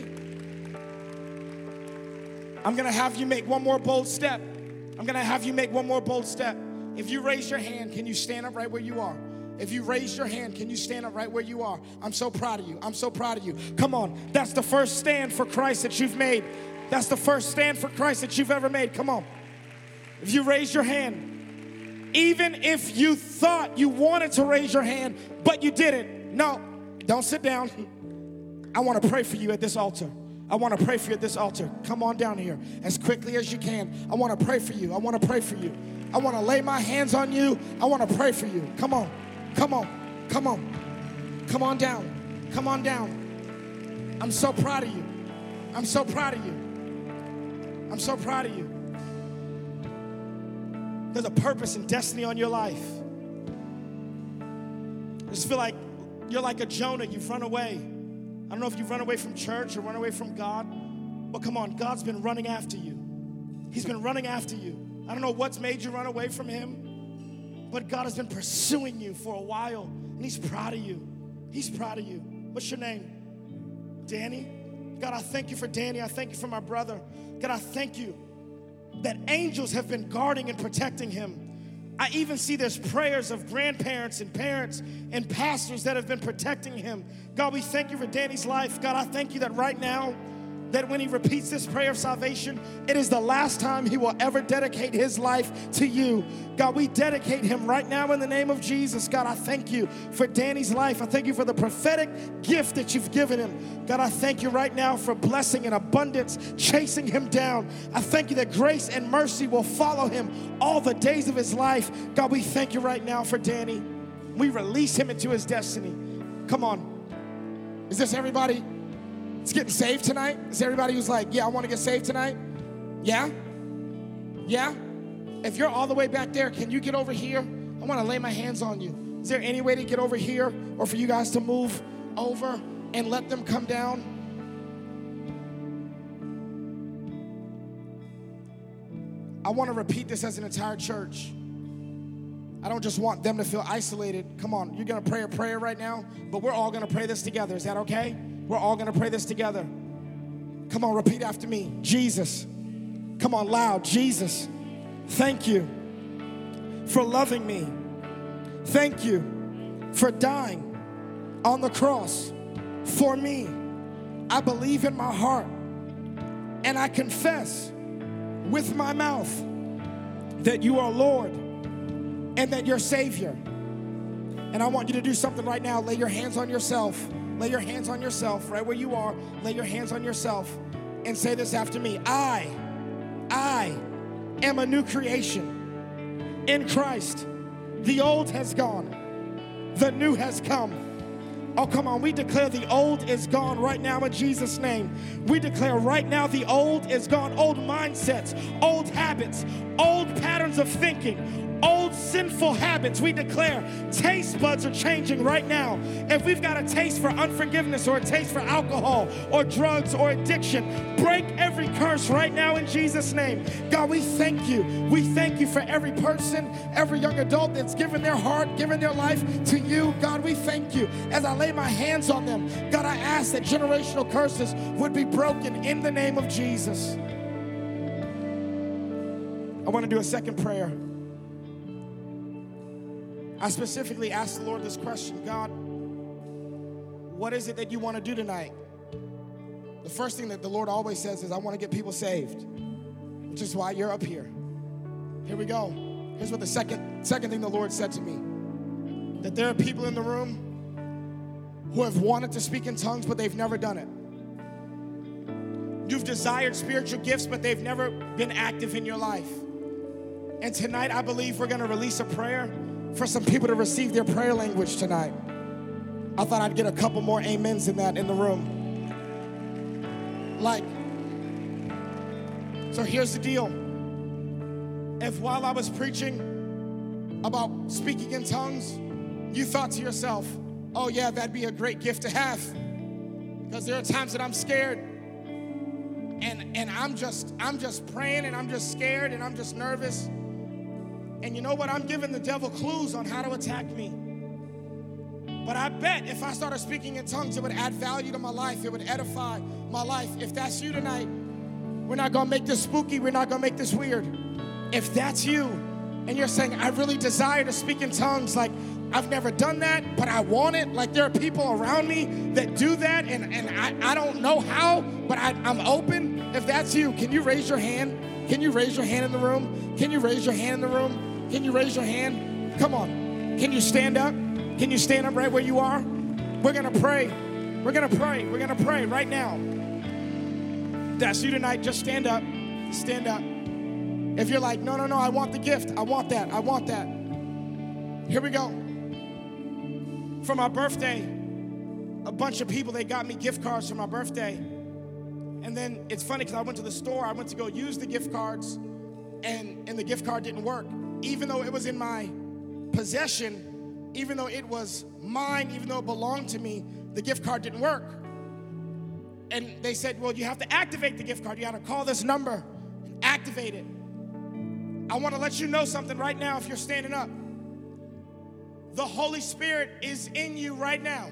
I'm going to have you make one more bold step. I'm going to have you make one more bold step. If you raise your hand, can you stand up right where you are? If you raise your hand, can you stand up right where you are? I'm so proud of you. I'm so proud of you. Come on. That's the first stand for Christ that you've made. That's the first stand for Christ that you've ever made. Come on. If you raise your hand, even if you thought you wanted to raise your hand, but you didn't, no, don't sit down. I want to pray for you at this altar. I want to pray for you at this altar. Come on down here as quickly as you can. I want to pray for you. I want to pray for you. I want to lay my hands on you. I want to pray for you. Come on. Come on, come on, come on down, come on down. I'm so proud of you. I'm so proud of you. I'm so proud of you. There's a purpose and destiny on your life. I just feel like you're like a Jonah. You've run away. I don't know if you've run away from church or run away from God, but come on, God's been running after you. He's been running after you. I don't know what's made you run away from him. But God has been pursuing you for a while, and he's proud of you. He's proud of you. What's your name? Danny? God, I thank you for Danny. I thank you for my brother. God, I thank you that angels have been guarding and protecting him. I even see there's prayers of grandparents and parents and pastors that have been protecting him. God, we thank you for Danny's life. God, I thank you that right now, that when he repeats this prayer of salvation, it is the last time he will ever dedicate his life to you. God, we dedicate him right now in the name of Jesus. God, I thank you for Danny's life. I thank you for the prophetic gift that you've given him. God, I thank you right now for blessing and abundance, chasing him down. I thank you that grace and mercy will follow him all the days of his life. God, we thank you right now for Danny. We release him into his destiny. Come on. Is this everybody? It's getting saved tonight? Is everybody who's like, yeah, I want to get saved tonight? Yeah? Yeah? If you're all the way back there, can you get over here? I want to lay my hands on you. Is there any way to get over here or for you guys to move over and let them come down? I want to repeat this as an entire church. I don't just want them to feel isolated. Come on, you're going to pray a prayer right now, but we're all going to pray this together. Is that okay? We're all going to pray this together. Come on, repeat after me. Jesus. Come on, loud. Jesus, thank you for loving me. Thank you for dying on the cross for me. I believe in my heart and I confess with my mouth that you are Lord and that you're Savior. And I want you to do something right now. Lay your hands on yourself. Lay your hands on yourself right where you are. Lay your hands on yourself and say this after me. I, I am a new creation in Christ. The old has gone. The new has come. Oh, come on. We declare the old is gone right now in Jesus' name. We declare right now the old is gone. Old mindsets, old habits, old patterns of thinking, old sinful habits. We declare taste buds are changing right now. If we've got a taste for unforgiveness or a taste for alcohol or drugs or addiction, break every curse right now in Jesus' name. God, we thank you. We thank you for every person, every young adult that's given their heart, given their life to you. God, we thank you. As I lay my hands on them, God, I ask that generational curses would be broken in the name of Jesus. I want to do a second prayer. I specifically asked the Lord this question. God, what is it that you want to do tonight? The first thing that the Lord always says is, I want to get people saved, which is why you're up here. Here we go. Here's what the second, second thing the Lord said to me. That there are people in the room who have wanted to speak in tongues, but they've never done it. You've desired spiritual gifts, but they've never been active in your life. And tonight, I believe we're going to release a prayer for some people to receive their prayer language tonight. I thought I'd get a couple more amens in that in the room. Like, so here's the deal. If while I was preaching about speaking in tongues, you thought to yourself, oh yeah, that'd be a great gift to have. Because there are times that I'm scared. And, and I'm just, I'm just praying and I'm just scared and I'm just nervous. And you know what? I'm giving the devil clues on how to attack me. But I bet if I started speaking in tongues, it would add value to my life. It would edify my life. If that's you tonight, we're not going to make this spooky. We're not going to make this weird. If that's you and you're saying, I really desire to speak in tongues, like I've never done that, but I want it. Like there are people around me that do that, and, and I, I don't know how, but I, I'm open. If that's you, can you raise your hand? Can you raise your hand in the room? Can you raise your hand in the room? Can you raise your hand? Come on. Can you stand up? Can you stand up right where you are? We're going to pray. We're going to pray. We're going to pray right now. That's you tonight. Just stand up. Stand up. If you're like, no, no, no, I want the gift. I want that. I want that. Here we go. For my birthday, a bunch of people, they got me gift cards for my birthday. And then it's funny because I went to the store. I went to go use the gift cards, and, and the gift card didn't work. Even though it was in my possession, even though it was mine, even though it belonged to me, the gift card didn't work. And they said, well, you have to activate the gift card. You got to call this number and activate it. I want to let you know something right now if you're standing up. The Holy Spirit is in you right now.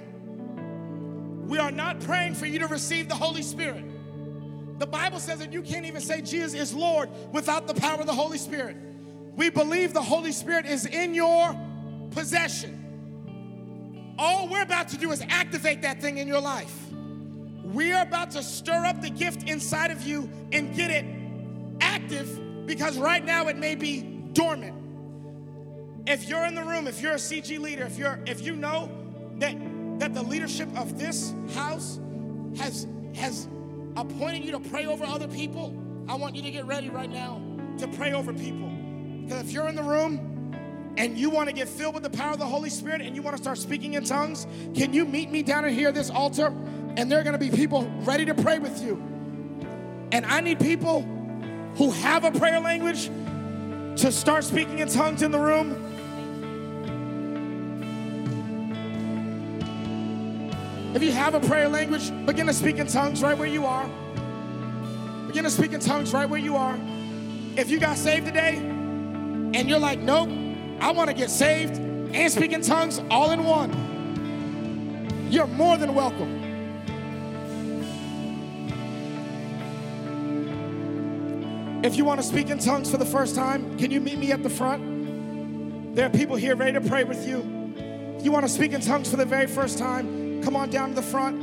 We are not praying for you to receive the Holy Spirit. The Bible says that you can't even say Jesus is Lord without the power of the Holy Spirit. We believe the Holy Spirit is in your possession. All we're about to do is activate that thing in your life. We are about to stir up the gift inside of you and get it active, because right now it may be dormant. If you're in the room, if you're a C G leader, if you're if you know that that the leadership of this house has has appointed you to pray over other people, I want you to get ready right now to pray over people. Because if you're in the room and you want to get filled with the power of the Holy Spirit and you want to start speaking in tongues, can you meet me down here at this altar? And there are going to be people ready to pray with you. And I need people who have a prayer language to start speaking in tongues in the room. If you have a prayer language, begin to speak in tongues right where you are. Begin to speak in tongues right where you are. If you got saved today and you're like, nope, I want to get saved and speak in tongues all in one, you're more than welcome. If you want to speak in tongues for the first time, can you meet me at the front? There are people here ready to pray with you. If you want to speak in tongues for the very first time, come on down to the front.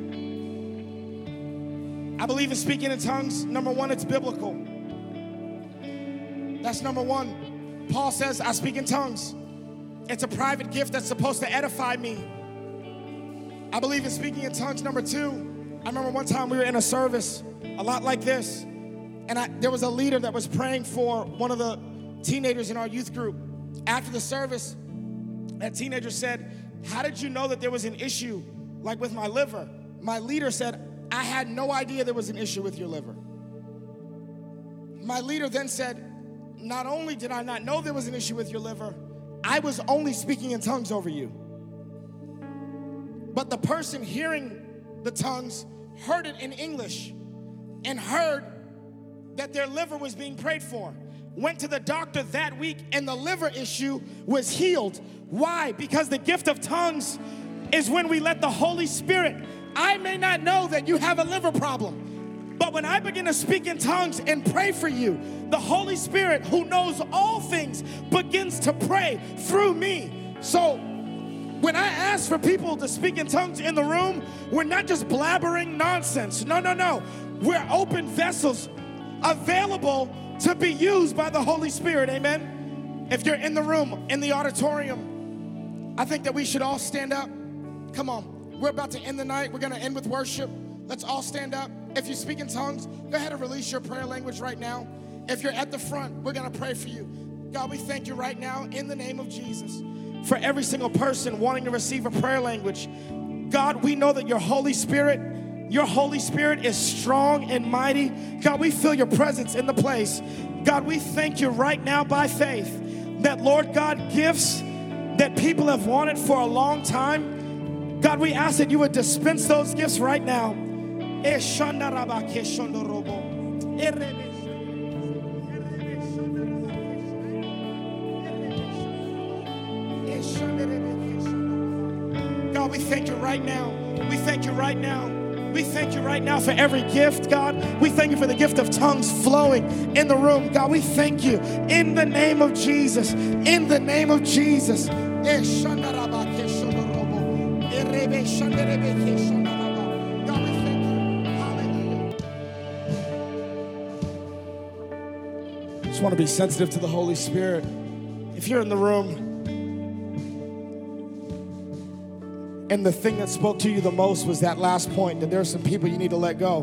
I believe in speaking in tongues. Number one, it's biblical. That's number one. Paul says, I speak in tongues. It's a private gift that's supposed to edify me. I believe in speaking in tongues. Number two, I remember one time we were in a service, a lot like this, and I, there was a leader that was praying for one of the teenagers in our youth group. After the service, that teenager said, how did you know that there was an issue like with my liver? My leader said, I had no idea there was an issue with your liver. My leader then said, not only did I not know there was an issue with your liver, I was only speaking in tongues over you. But the person hearing the tongues heard it in English and heard that their liver was being prayed for. Went to the doctor that week and the liver issue was healed. Why? Because the gift of tongues is when we let the Holy Spirit, I may not know that you have a liver problem, but when I begin to speak in tongues and pray for you, the Holy Spirit, who knows all things, begins to pray through me. So when I ask for people to speak in tongues in the room, we're not just blabbering nonsense. No, no, no. We're open vessels available to be used by the Holy Spirit. Amen. If you're in the room, in the auditorium, I think that we should all stand up. Come on. We're about to end the night. We're going to end with worship. Let's all stand up. If you speak in tongues, go ahead and release your prayer language right now. If you're at the front, we're going to pray for you. God, we thank you right now in the name of Jesus for every single person wanting to receive a prayer language. God, we know that your Holy Spirit, your Holy Spirit is strong and mighty. God, we feel your presence in the place. God, we thank you right now by faith that, Lord God, gifts that people have wanted for a long time, God, we ask that you would dispense those gifts right now. God, we thank you right now. We thank you right now. We thank you right now for every gift, God. We thank you for the gift of tongues flowing in the room. God, we thank you in the name of Jesus. In the name of Jesus. God, we thank you. Hallelujah. Just want to be sensitive to the Holy Spirit. If you're in the room and the thing that spoke to you the most was that last point, that there are some people you need to let go.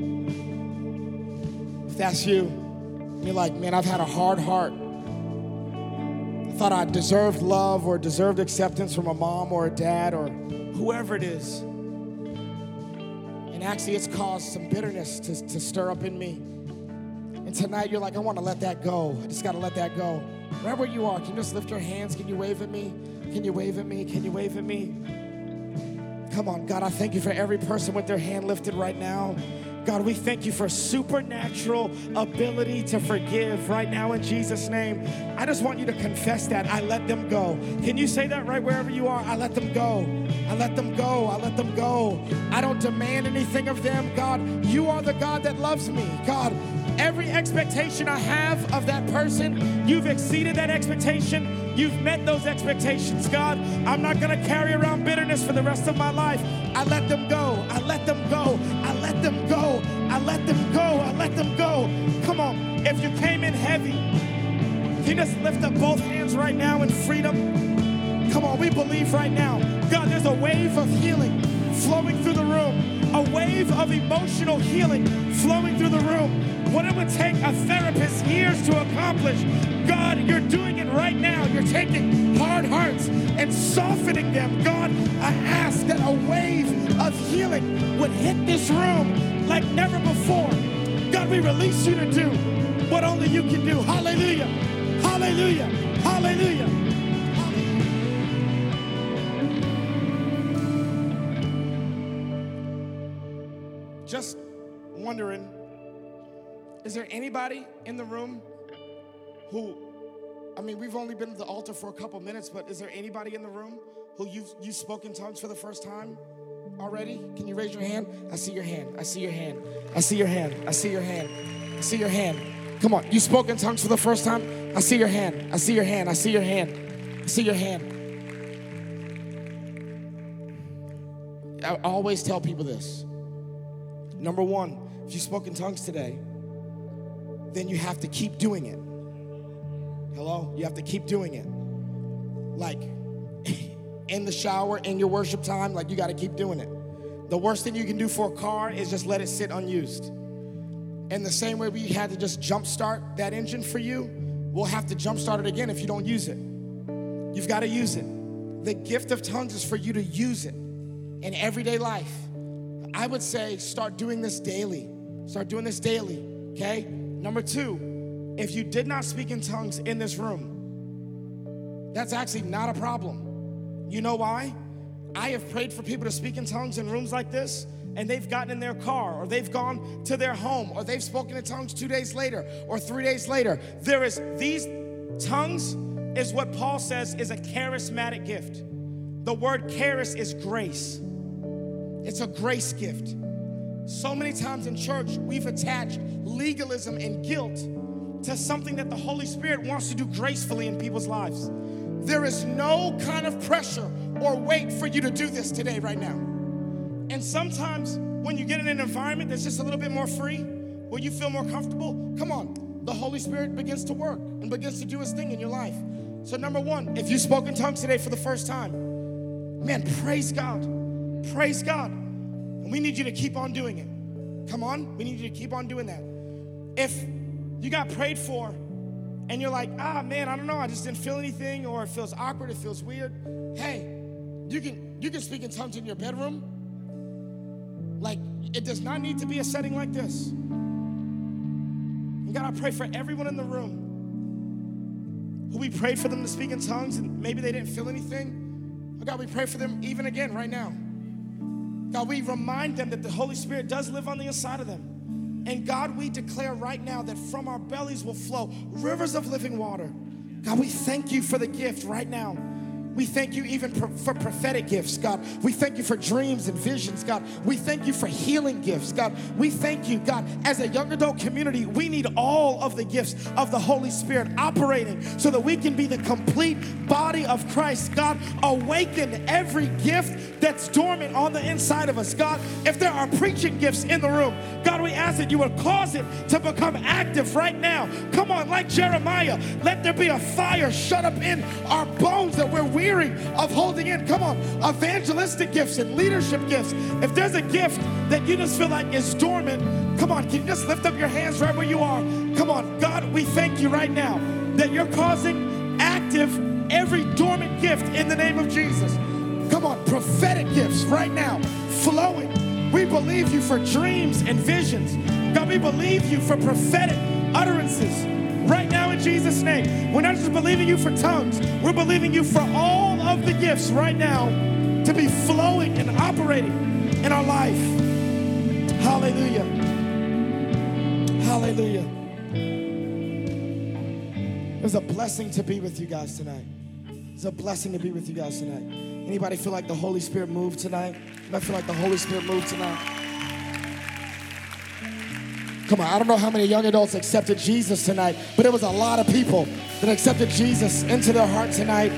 If that's you, you're like, man, I've had a hard heart. I thought I deserved love or deserved acceptance from a mom or a dad or whoever it is. And actually it's caused some bitterness to, to stir up in me. And tonight you're like, I want to let that go. I just got to let that go. Right where you are, can you just lift your hands? Can you wave at me? Can you wave at me? Can you wave at me? Come on, God, I thank you for every person with their hand lifted right now. God, we thank you for supernatural ability to forgive right now in Jesus' name. I just want you to confess that. I let them go. Can you say that right wherever you are? I let them go. I let them go. I let them go. I don't demand anything of them. God, you are the God that loves me. God, every expectation I have of that person, you've exceeded that expectation. You've met those expectations. God, I'm not going to carry around bitterness for the rest of my life. I let them go. I let them go. I let them go. I let them go. I let them go. Come on. If you came in heavy, can you just lift up both hands right now in freedom? Come on, we believe right now. God, there's a wave of healing flowing through the room. A wave of emotional healing flowing through the room. What it would take a therapist years to accomplish, God, you're doing it right now. You're taking hard hearts and softening them. God, I ask that a wave of healing would hit this room like never before. God, we release you to do what only you can do. Hallelujah. Hallelujah. Hallelujah. Just wondering, is there anybody in the room who, I mean, we've only been at the altar for a couple minutes, but is there anybody in the room who you've, you spoke in tongues for the first time already? Can you raise your hand? I see your hand. I see your hand. I see your hand. I see your hand. I see your hand. Come on. You spoke in tongues for the first time? I see your hand. I see your hand. I see your hand. I see your hand. I always tell people this. Number one, if you spoke in tongues today, then you have to keep doing it. Hello? You have to keep doing it. Like, in the shower, in your worship time, like you got to keep doing it. The worst thing you can do for a car is just let it sit unused. In the same way we had to just jumpstart that engine for you, we'll have to jumpstart it again if you don't use it. You've got to use it. The gift of tongues is for you to use it in everyday life. I would say start doing this daily. Start doing this daily, okay? Number two, if you did not speak in tongues in this room, that's actually not a problem. You know why? I have prayed for people to speak in tongues in rooms like this, and they've gotten in their car, or they've gone to their home, or they've spoken in tongues two days later, or three days later. There is, these tongues is what Paul says is a charismatic gift. The word charis is grace. It's a grace gift. So many times in church, we've attached legalism and guilt to something that the Holy Spirit wants to do gracefully in people's lives. There is no kind of pressure or weight for you to do this today, right now. And sometimes when you get in an environment that's just a little bit more free, where you feel more comfortable, come on, the Holy Spirit begins to work and begins to do his thing in your life. So number one, if you spoke in tongues today for the first time, man, praise God. Praise God. And we need you to keep on doing it. Come on, we need you to keep on doing that. If you got prayed for and you're like, ah, man, I don't know, I just didn't feel anything, or it feels awkward, it feels weird. Hey, you can you can speak in tongues in your bedroom. Like, it does not need to be a setting like this. And God, I pray for everyone in the room who we prayed for them to speak in tongues and maybe they didn't feel anything. Oh God, we pray for them even again right now. God, we remind them that the Holy Spirit does live on the inside of them. And God, we declare right now that from our bellies will flow rivers of living water. God, we thank you for the gift right now. We thank you even for prophetic gifts, God. We thank you for dreams and visions, God. We thank you for healing gifts, God. We thank you, God. As a young adult community, we need all of the gifts of the Holy Spirit operating so that we can be the complete body of Christ. God, awaken every gift that's dormant on the inside of us. God, if there are preaching gifts in the room, God, we ask that you would cause it to become active right now. Come on, like Jeremiah, let there be a fire shut up in our bones that we're weary of holding in. Come on, evangelistic gifts and leadership gifts. If there's a gift that you just feel like is dormant, come on, can you just lift up your hands right where you are? Come on, God, we thank you right now that you're causing active every dormant gift in the name of Jesus. Come on, prophetic gifts right now, flowing. We believe you for dreams and visions. God, we believe you for prophetic utterances right now in Jesus' name. We're not just believing you for tongues. We're believing you for all of the gifts right now to be flowing and operating in our life. Hallelujah. Hallelujah. It's a blessing to be with you guys tonight. It's a blessing to be with you guys tonight. Anybody feel like the Holy Spirit moved tonight? Anybody feel like the Holy Spirit moved tonight? Come on, I don't know how many young adults accepted Jesus tonight, but it was a lot of people that accepted Jesus into their heart tonight.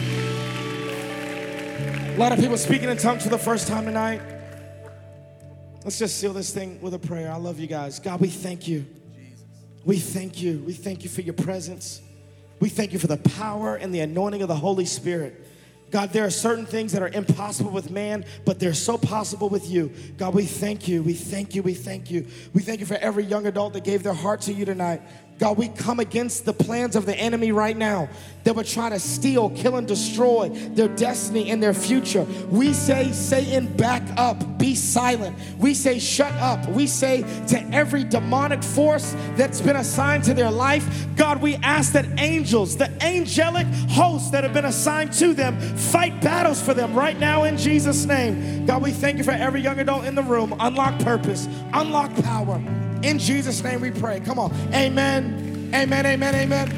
A lot of people speaking in tongues for the first time tonight. Let's just seal this thing with a prayer. I love you guys. God, we thank you. We thank you. We thank you for your presence. We thank you for the power and the anointing of the Holy Spirit. God, there are certain things that are impossible with man, but they're so possible with you. God, we thank you. We thank you. We thank you. We thank you for every young adult that gave their heart to you tonight. God, we come against the plans of the enemy right now that would try to steal, kill, and destroy their destiny and their future. We say, Satan, back up. Be silent. We say, shut up. We say to every demonic force that's been assigned to their life, God, we ask that angels, the angelic hosts that have been assigned to them, fight battles for them right now in Jesus' name. God, we thank you for every young adult in the room. Unlock purpose. Unlock power. In Jesus' name we pray. Come on. Amen. Amen. Amen. Amen.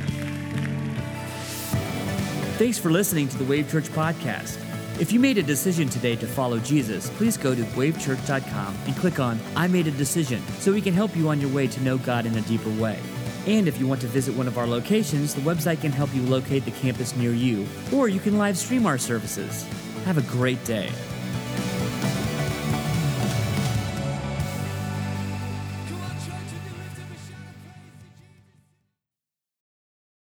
Thanks for listening to the Wave Church podcast. If you made a decision today to follow Jesus, please go to wave church dot com and click on I Made a Decision so we can help you on your way to know God in a deeper way. And if you want to visit one of our locations, the website can help you locate the campus near you, or you can live stream our services. Have a great day.